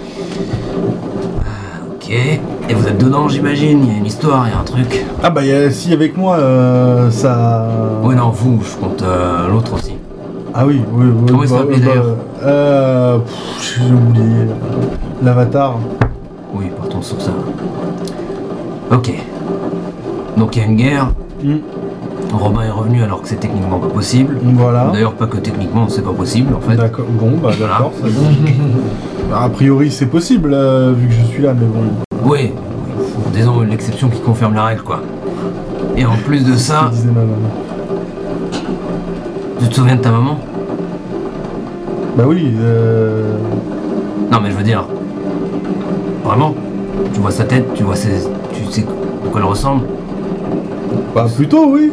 Ok. Et vous êtes dedans, j'imagine. Il y a une histoire, il y a un truc. Ah bah y a- si avec moi euh, ça... Oui, non, vous, je compte euh, l'autre aussi. Ah oui, oui, oui. Comment il s'appelait, d'ailleurs euh, pff, J'ai oublié. euh, L'avatar. Oui, partons sur ça. Ok. Donc il y a une guerre. Hmm. Robin est revenu alors que c'est techniquement pas possible. Voilà. D'ailleurs, pas que techniquement, c'est pas possible en fait. D'accord. Bon, bah d'accord. ça va. Bah, a priori c'est possible euh, vu que je suis là, mais bon. Oui, oui. Disons l'exception qui confirme la règle, quoi. Et en plus de Ce ça, que disait ma maman. tu te souviens de ta maman? Bah oui. Euh... Non, mais je veux dire. Vraiment? Tu vois sa tête, tu vois ses. Tu sais de quoi elle ressemble? Bah plutôt oui.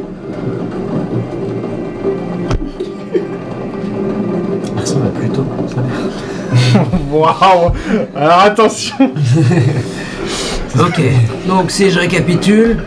Elle ressemble à Pluto, ça. Waouh. Alors attention. Ok, donc si je récapitule.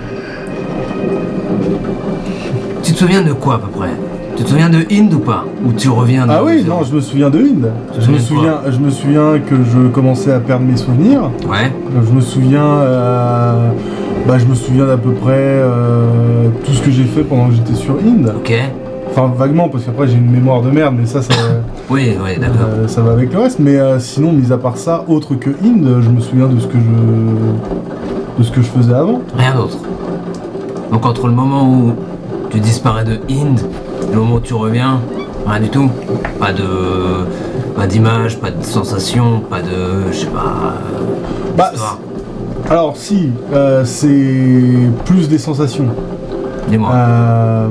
Tu te souviens de quoi à peu près? Tu te souviens de Hind ou pas? Ou tu reviens de. Ah oui, non, je me souviens de Hind. Tu te Je me souviens de souviens, je me souviens que je commençais à perdre mes souvenirs. Ouais, Je me souviens, euh, bah, je me souviens d'à peu près euh, tout ce que j'ai fait pendant que j'étais sur Hind. ok. Enfin, vaguement, parce qu'après j'ai une mémoire de merde, mais ça, ça, Oui, oui, d'accord. euh, ça va avec le reste. Mais euh, sinon, mis à part ça, autre que Hind, je me souviens de ce que je, de ce que je faisais avant. Rien d'autre. Donc entre le moment où tu disparais de Hind et le moment où tu reviens, rien du tout. Pas de. Pas d'image, pas de sensation, pas de. Je sais pas. euh, Bah, histoire. Alors, si, euh, c'est plus des sensations. Dis-moi. Euh,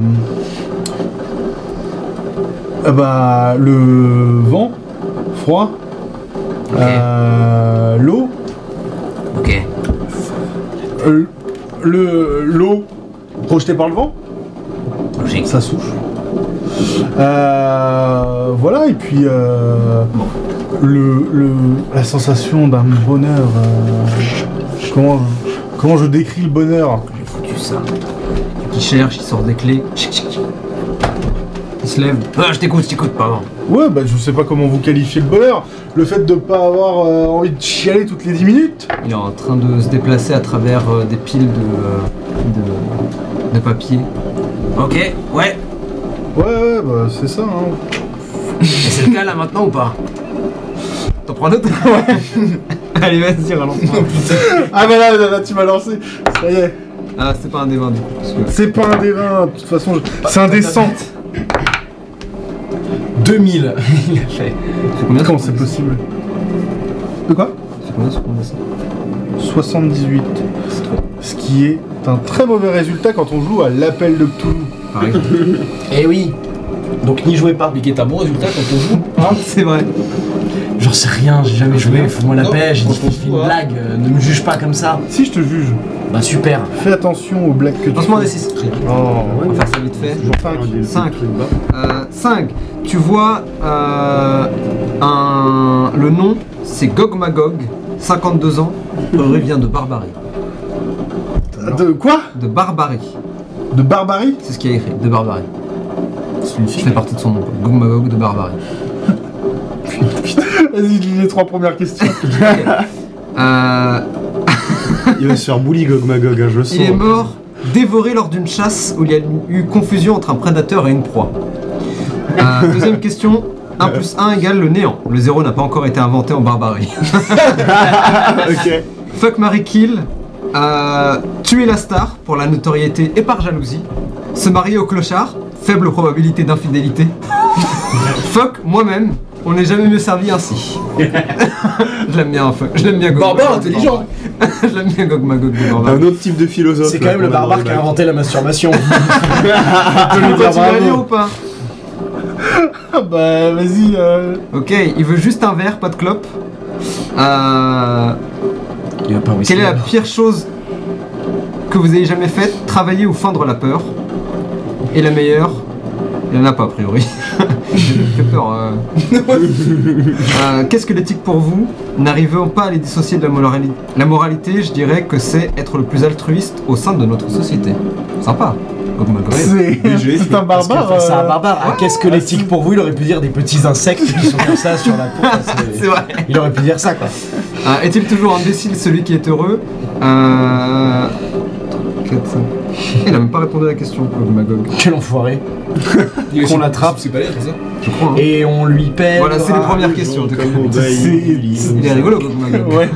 euh, bah, le vent, froid, Ok. euh, l'eau, Ok. euh, le l'eau projetée par le vent, Logique. ça souffle. Euh, voilà, et puis euh, le, le, la sensation d'un bonheur. euh, comment, comment je décris le bonheur? J'ai foutu ça. Qui cherche, il sort des clés. Tchic, tchic. Il se lève. Ah, je t'écoute, je t'écoute, pardon. Ouais, bah je sais pas comment vous qualifiez le bonheur. Le fait de pas avoir euh, envie de chialer toutes les dix minutes. Il est en train de se déplacer à travers euh, des piles de, euh, de, de papier. Ok, ouais. Ouais, ouais, bah c'est ça, hein. Et c'est le cas là maintenant ou pas? T'en prends d'autres? Allez, vas-y, relance-moi. Ah bah là, là, là, tu m'as lancé. Ça y est. Ah, c'est pas un des vingt du coup. Parce que... C'est pas un des vingt, de toute façon, je- c'est un des cent. deux mille. Il a fait. C'est combien Comment sur c'est dix? possible? De quoi? C'est combien sur combien ça? soixante-dix-huit. C'est trop. Ce qui est un très mauvais résultat quand on joue à l'appel de Cthulhu. Par exemple. Eh oui. Donc n'y jouez pas. Mais qui est un bon résultat quand on joue. Ah, c'est vrai. J'en sais rien, j'ai jamais joué, fous-moi la Non, paix, j'ai dit franchement, fais une ouais. blague, euh, ne me juge pas comme ça. Si je te juge, Bah super. fais attention aux blagues que tu Lancement fais. des six. Oh, On va faire ça vite fait. cinq. cinq. Euh, cinq. Tu vois euh, un... le nom, c'est Gog Magog, cinquante-deux ans, revient de Barbarie. De quoi? De Barbarie. De barbarie? C'est ce qu'il y a écrit, de Barbarie. C'est une Ça fait partie de son nom. quoi. Gog Magog de Barbarie. Vas-y, lis les trois premières questions. Euh, Il va se faire bully Gog Magog, hein, je le sens. il est mort dévoré lors d'une chasse où il y a eu confusion entre un prédateur et une proie. Euh, deuxième question. un plus un égale le néant. Le zéro n'a pas encore été inventé en Barbarie. Ok. Fuck, Marry, Kill. Euh, tuer la star pour la notoriété et par jalousie. Se marier au clochard. Faible probabilité d'infidélité. Fuck, moi-même. On n'est jamais mieux servi ainsi. Je l'aime bien, fuck. Je l'aime bien Gog Barbare Magog. intelligent. Je l'aime bien Gog Magog de Un Barbarie. autre type de philosophe. C'est quand là, même le qu'on a dans barbare le qui a bac. inventé la masturbation. Tu veux continuer à lire ou pas? Ah bah, vas-y. Euh... Ok, il veut juste un verre, pas de clope. Euh, Il veut pas un whisky. quelle est la pire chose que vous ayez jamais faite? Travailler ou feindre la peur. Et la meilleure? Il n'y en a pas a priori. J'ai fait peur. euh. Euh, Qu'est-ce que l'éthique pour vous? N'arrivant pas à les dissocier de la, morali- la moralité, je dirais que c'est être le plus altruiste au sein de notre société. Sympa. Comme ma collègue. C'est B G. c'est un Parce que barbare. face à un euh, barbare, ah, qu'est-ce que l'éthique pour vous? Il aurait pu dire des petits insectes qui sont comme ça sur la peau. Enfin, c'est- C'est vrai. Il aurait pu dire ça quoi. Euh, Est-il toujours imbécile celui qui est heureux? Euh... quatre, cinq. Il a même pas répondu à la question, Claude Magog. Quel enfoiré. Il est Qu'on sur- l'attrape. C'est pas l'air, c'est ça? Je crois. Hein. Et on lui pèle. Voilà, c'est les premières questions. en tout cas. Il est rigolo, Claude Magog. Ouais.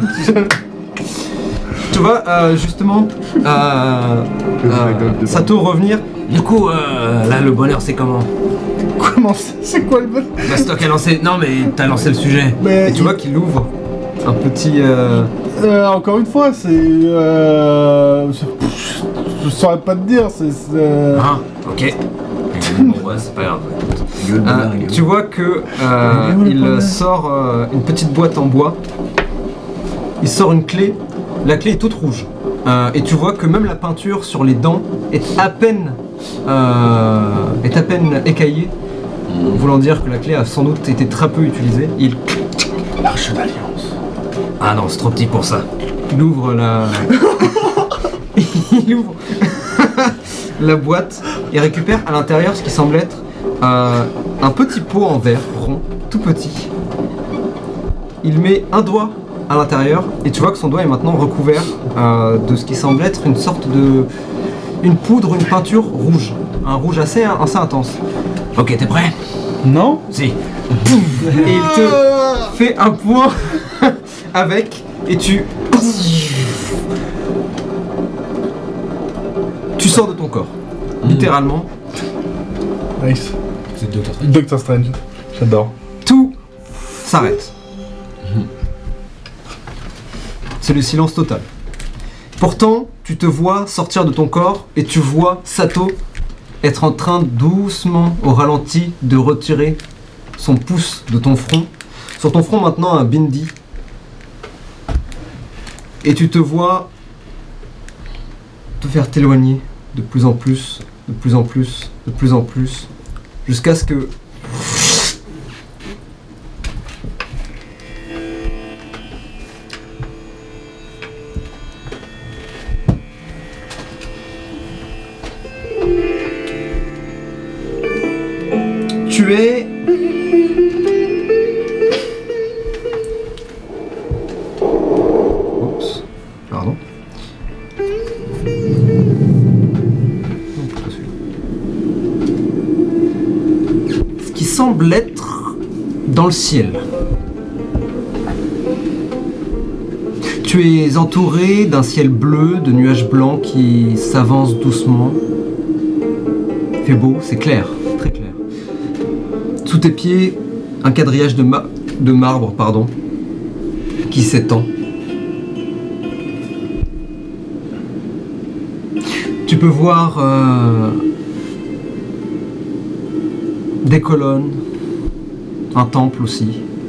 Tu vois, euh, justement, euh, euh, Sato revenir. Du coup, euh, là, le bonheur, c'est comment? Comment c'est c'est quoi le bon? Bah, c'est toi qui as lancé. Non, mais t'as lancé le sujet. Mais Et tu vois qu'il ouvre un petit. Euh, Euh, encore une fois, c'est. Euh, je, pff, je saurais pas te dire, c'est. c'est, euh, Ah, ok. Bon, ouais, c'est pas grave. euh, tu vois que euh, il sort euh, une petite boîte en bois. Il sort une clé. La clé est toute rouge. Euh, et tu vois que même la peinture sur les dents est à peine euh, est à peine écaillée, voulant dire que la clé a sans doute été très peu utilisée. Il, L'arche d'alliance. Ah non, c'est trop petit pour ça. il ouvre la il ouvre la boîte et récupère à l'intérieur ce qui semble être euh, un petit pot en verre rond, tout petit. Il met un doigt à l'intérieur et tu vois que son doigt est maintenant recouvert euh, de ce qui semble être une sorte de une poudre, une peinture rouge, un rouge assez assez intense. Ok, t'es prêt? Non? Si. Et il te fait un point avec et tu tu sors de ton corps, littéralement. Nice. C'est Doctor Strange. Doctor Strange. J'adore. Tout s'arrête. C'est le silence total. Pourtant, tu te vois sortir de ton corps et tu vois Sato être en train doucement, au ralenti, de retirer son pouce de ton front. Sur ton front maintenant un bindi. Et tu te vois te faire t'éloigner de plus en plus, de plus en plus, de plus en plus, jusqu'à ce que tu es oups, pardon. Non, pas celui-là. Ce qui semble être dans le ciel. Tu es entouré d'un ciel bleu, de nuages blancs qui s'avancent doucement. Il fait beau, c'est clair, très clair. Sous tes pieds, un quadrillage de, ma- de marbre, pardon, qui s'étend. Tu peux voir euh, des colonnes, un temple aussi.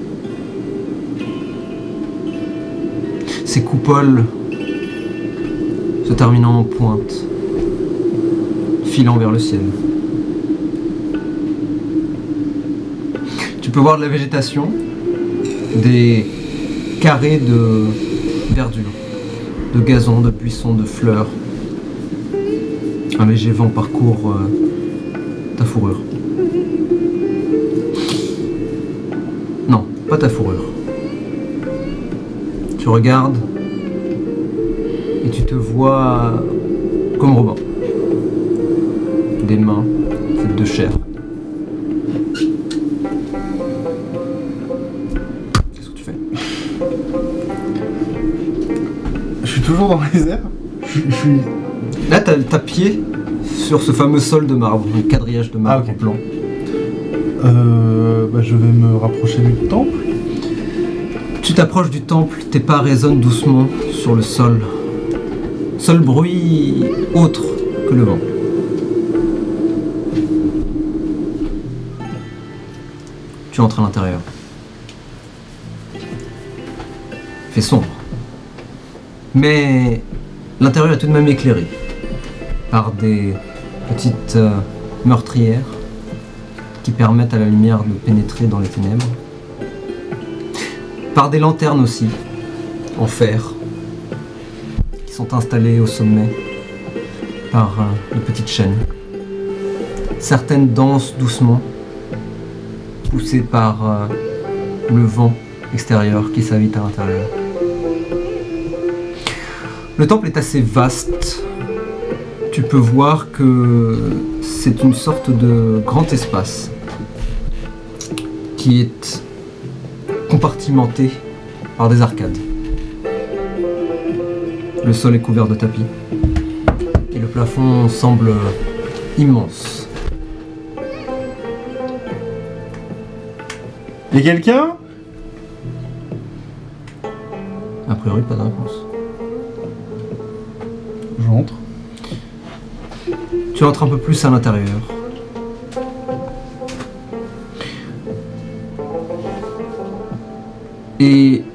Ces coupoles se terminant en pointe, filant vers le ciel. Tu peux voir de la végétation, des carrés de verdure, de gazon, de buissons, de fleurs. Un léger vent parcourt euh, ta fourrure. Non, pas ta fourrure. Tu regardes et tu te vois comme Robin. Des mains faites de chair. Qu'est-ce que tu fais? Je suis toujours dans les airs. Je je suis. Là, t'as t'as pied sur ce fameux sol de marbre, un quadrillage de marbre Ah, ok. blanc. Euh, bah, je vais me rapprocher du temple. Tu t'approches du temple, tes pas résonnent doucement sur le sol. Seul bruit autre que le vent. Tu entres à l'intérieur. Il fait sombre. Mais l'intérieur est tout de même éclairé par des petites euh, meurtrières qui permettent à la lumière de pénétrer dans les ténèbres. Par des lanternes aussi, en fer, qui sont installées au sommet par euh, de petites chaînes. Certaines dansent doucement, poussées par euh, le vent extérieur qui s'invite à l'intérieur. Le temple est assez vaste. Tu peux voir que c'est une sorte de grand espace qui est compartimenté par des arcades. Le sol est couvert de tapis et le plafond semble immense. Y'a quelqu'un? A priori, pas de réponse. J'entre. Tu entres un peu plus à l'intérieur. Et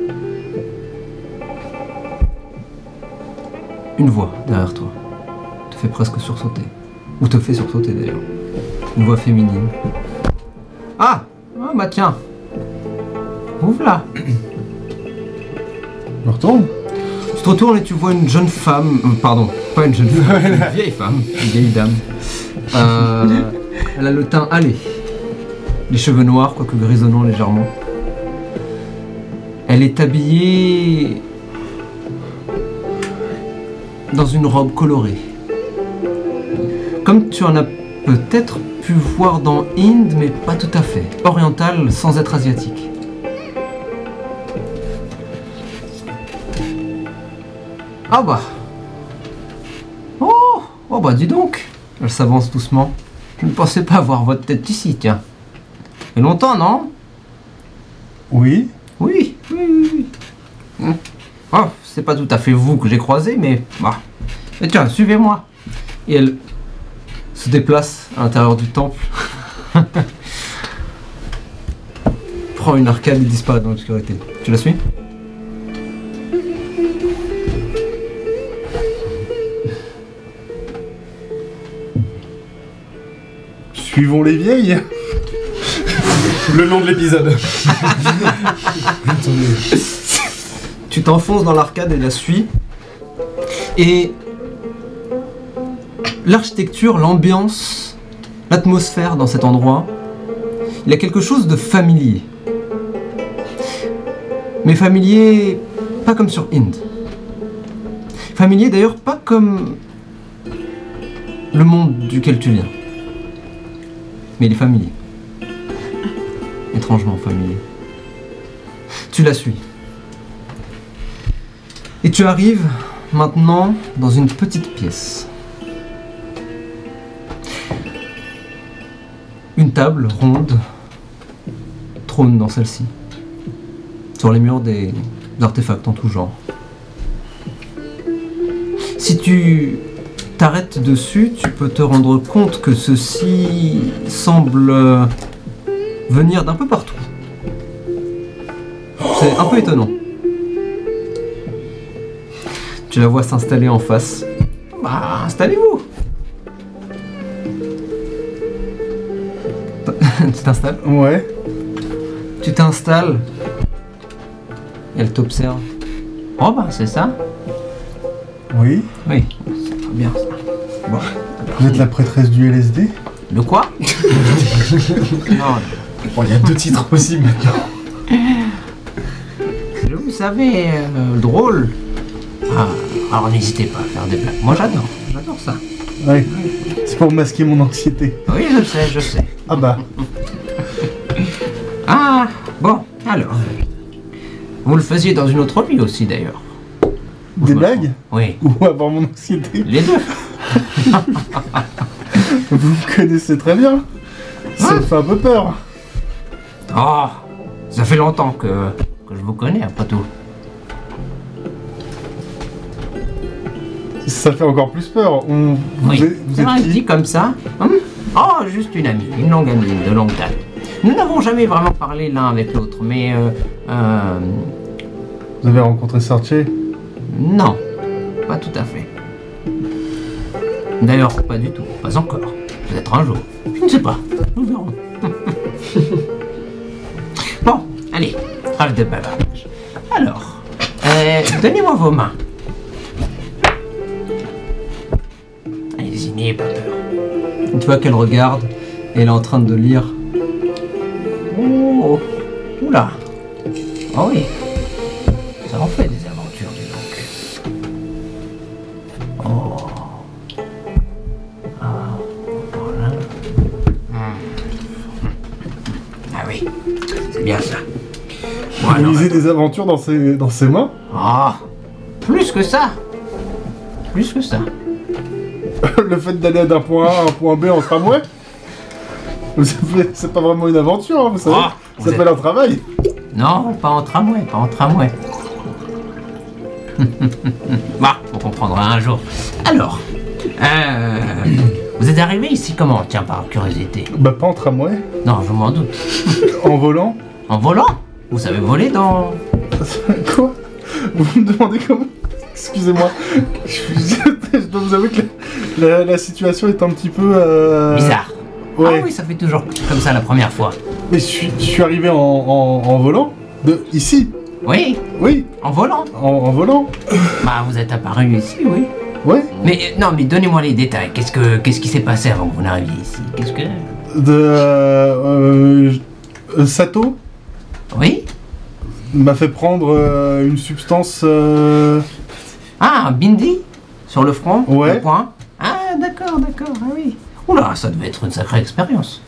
une voix derrière toi te fait presque sursauter. Ou te fait sursauter d'ailleurs. Une voix féminine. Ah, ah bah tiens. Ouvre là. Je me retourne. Tu te retournes et tu vois une jeune femme, euh, pardon, pas une jeune femme, une vieille femme, une vieille dame. Euh, elle a le teint hâlé, les cheveux noirs, quoique grisonnants légèrement. Elle est habillée dans une robe colorée. Comme tu en as peut-être pu voir dans Inde, mais pas tout à fait. Orientale sans être asiatique. Ah bah. Oh, oh bah dis donc. Elle s'avance doucement. Je ne pensais pas voir votre tête ici, tiens. Ça fait longtemps, non? Oui. Oui, oui, oui, oui. Hum. Oh, c'est pas tout à fait vous que j'ai croisé, mais bah. Et tiens, suivez-moi. Et elle se déplace à l'intérieur du temple. Prend une arcade et disparaît dans l'obscurité. Tu la suis? Suivons les vieilles. Le nom de l'épisode. Tu t'enfonces dans l'arcade et la suis. Et l'architecture, l'ambiance, l'atmosphère dans cet endroit, il y a quelque chose de familier. Mais familier, pas comme sur Inde. Familier d'ailleurs, pas comme le monde duquel tu viens. Mais il est familier. Étrangement familier. Tu la suis. Et tu arrives maintenant dans une petite pièce. Une table ronde trône dans celle-ci. Sur les murs, des artefacts en tout genre. Si tu t'arrêtes dessus, tu peux te rendre compte que ceci semble venir d'un peu partout. C'est un peu étonnant. Tu la vois s'installer en face. Bah, installez-vous. Tu t'installes? Ouais. Tu t'installes. Elle t'observe. Oh bah, c'est ça? Oui. Oui, c'est très bien ça. Bon. Vous êtes la prêtresse du L S D? De quoi? Non. Bon, il y a deux titres possibles maintenant. Je vous savez, euh, drôle. Ah, alors n'hésitez pas à faire des blagues. Moi j'adore, j'adore ça. Ouais. C'est pour masquer mon anxiété. Oui, je sais, je sais. Ah bah. Ah, bon, alors. Vous le faisiez dans une autre vie aussi d'ailleurs. Des blagues? Oui. Ou avoir mon anxiété? Les deux. Vous me connaissez très bien. Ça me fait un peu peur. Oh, ça fait longtemps que, que je vous connais après tout. Ça fait encore plus peur. On... Vous Oui, êtes, vous c'est êtes vrai, qui? dit comme ça. Hum Oh, juste une amie, une longue amie de longue date. Nous n'avons jamais vraiment parlé l'un avec l'autre, mais euh, euh, Vous avez rencontré Sarche? non, pas tout à fait. D'ailleurs, pas du tout, pas encore. Peut-être un jour. Je ne sais pas. Nous verrons. Bon, allez, trêve de bavardage. Alors, euh, donnez-moi vos mains. Allez-y, n'ayez pas peur. Tu vois qu'elle regarde et elle est en train de lire. Oh, oula. Oh oui. Ça en fait des aventures, dis donc. Oh. Ah, voilà. Hmm. Ah oui, c'est bien ça. Bon, Vous alors, lisez des aventures dans ses, dans ses mains. ah, plus que ça. Plus que ça. Le fait d'aller d'un point A à un point B en tramway. C'est c'est pas vraiment une aventure, hein, vous savez. Ah, ça vous s'appelle un travail. Non, pas en tramway, pas en tramway. Bah, on comprendra un jour. Alors, euh, vous êtes arrivé ici comment? Tiens, par curiosité. Bah pas en tramway. Non, je m'en doute. En volant. En volant? Vous savez voler dans... Quoi? Vous me demandez comment? Excusez-moi. Je dois vous avouer que la, la- la situation est un petit peu... euh, Bizarre. Ouais. Ah oui, ça fait toujours comme ça la première fois. Mais je suis, je suis arrivé en, en, en volant. De ici. Oui, Oui. en volant. En, en volant. Bah, vous êtes apparu ici, oui. Ouais. Mais euh, non, mais donnez-moi les détails. Qu'est-ce que qu'est-ce qui s'est passé avant que vous n'arriviez ici? Qu'est-ce que... De... Euh, euh, Sato Oui? m'a fait prendre euh, une substance... euh, Ah, un bindi? Sur le front? Ouais. Le poing? Ah, d'accord, d'accord, ah oui. Oula, ça devait être une sacrée expérience.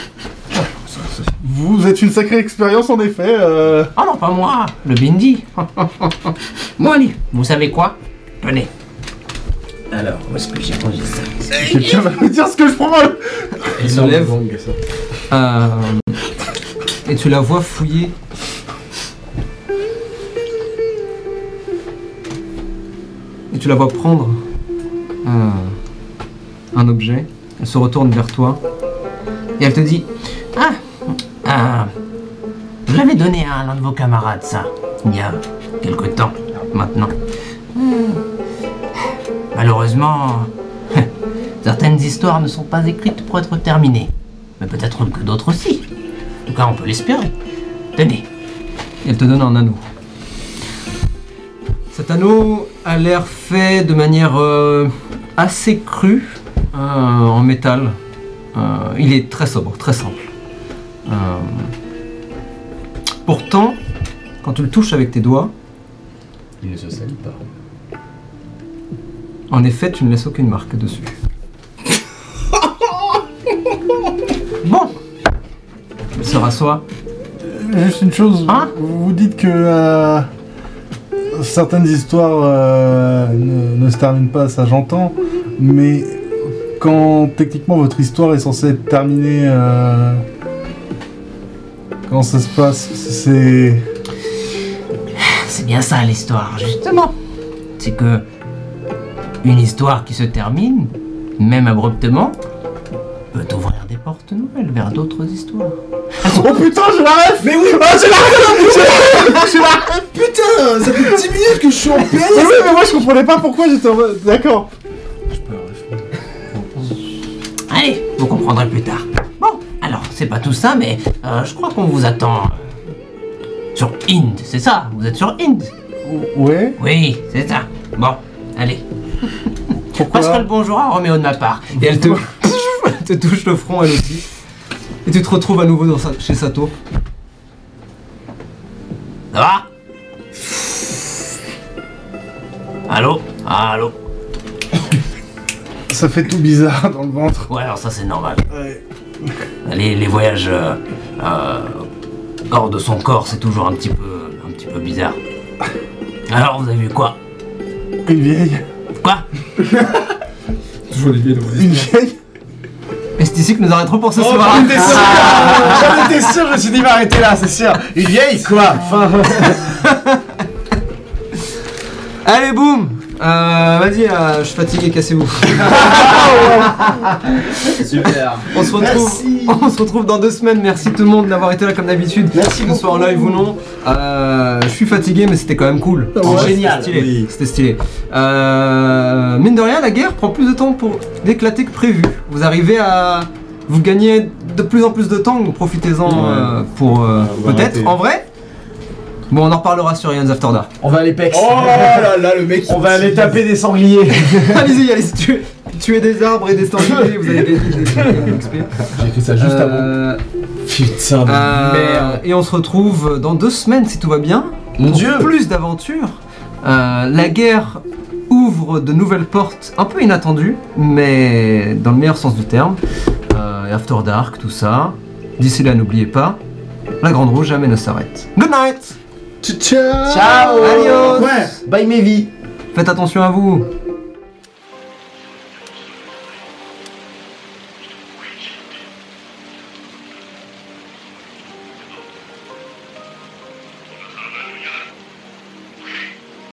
Vous êtes une sacrée expérience en effet. euh, Ah non, pas moi, le bindi. Bon, allez, vous savez quoi? Tenez. Alors, où est-ce que j'ai rangé ça? Quelqu'un va me dire ce que je prends. Elle se lève. Euh, et tu la vois fouiller. Et tu la vois prendre un, un objet. Elle se retourne vers toi. Et elle te dit, ah, ah, je l'avais donné à l'un de vos camarades, ça, il y a quelque temps, maintenant. Hmm. Malheureusement, certaines histoires ne sont pas écrites pour être terminées. Mais peut-être que d'autres aussi. En tout cas, on peut l'espérer. Tenez. Elle te donne un anneau. Cet anneau a l'air fait de manière euh, assez crue, euh, en métal. Euh, il est très sobre, très simple. Euh, pourtant, quand tu le touches avec tes doigts, Il ne se salit pas. en effet, tu ne laisses aucune marque dessus. Bon, Elle se rassoit. Juste une chose. Hein vous vous dites que euh, certaines histoires euh, ne, ne se terminent pas, ça j'entends. Mais quand techniquement votre histoire est censée être terminée, euh, comment ça se passe? C'est... c'est bien ça l'histoire, justement. C'est que une histoire qui se termine, même abruptement, peut ouvrir des portes nouvelles vers d'autres histoires. Oh putain, j'ai la ref! Mais oui! Ah, j'ai la ref! J'ai la ref! Putain, ça fait dix minutes que je suis en P S. Mais oui, mais moi je comprenais pas pourquoi j'étais en mode... D'accord. Allez, vous comprendrez plus tard. Bon, alors, c'est pas tout ça, mais euh, je crois qu'on vous attend euh, sur Ind, c'est ça? Vous êtes sur Ind? Ouais. Oui, c'est ça. Bon, allez. Pourquoi? Passerai le bonjour à Roméo de ma part. Et elle te, elle te touche le front, elle aussi. Et tu te retrouves à nouveau dans sa- chez Sato. Ça va? Allô? Allô? Ça fait tout bizarre dans le ventre. Ouais, alors ça c'est normal. Ouais. Les, les voyages euh, euh, hors de son corps, c'est toujours un petit peu, un petit peu bizarre. Alors, vous avez vu quoi? Une vieille. Quoi? Toujours les vieilles dans Une vieille. Et c'est ici que nous arrêterons pour ce Oh, soir. j'en étais sûr. J'en étais sûr, je me suis dit m'arrêter là, c'est sûr. Une vieille, quoi. Enfin, Allez, boum! Euh, vas-y, là, je suis fatigué, cassez-vous. Super. On se retrouve, Merci. on se retrouve dans deux semaines. Merci tout le monde d'avoir été là comme d'habitude. Merci que ce soit en beaucoup. live ou non. Euh, je suis fatigué, mais c'était quand même cool. Ouais, C'était génial. stylé. Oui. C'était stylé. Euh, mine de rien, la guerre prend plus de temps pour d'éclater que prévu. Vous arrivez à, vous gagnez de plus en plus de temps, donc profitez-en Ouais. euh, pour euh, on va peut-être. arrêter. En vrai. Bon, on en reparlera sur Ian's After Dark. On va aller pex. Oh là là, le mec. On va aller taper des sangliers. Allez-y, allez tuer, tuer des arbres et des sangliers. Vous allez gagner des des X P. J'ai écrit ça juste avant. Euh, Putain de Euh, merde. Et on se retrouve dans deux semaines si tout va bien. Mon pour Dieu. Plus d'aventures. Euh, la guerre ouvre de nouvelles portes un peu inattendues, mais dans le meilleur sens du terme. Euh, et After Dark, tout ça. D'ici là, n'oubliez pas, la Grande Rouge jamais ne s'arrête. Good night. Ciao. Ciao. Adios. Ouais. Bye mes vies. Faites attention à vous.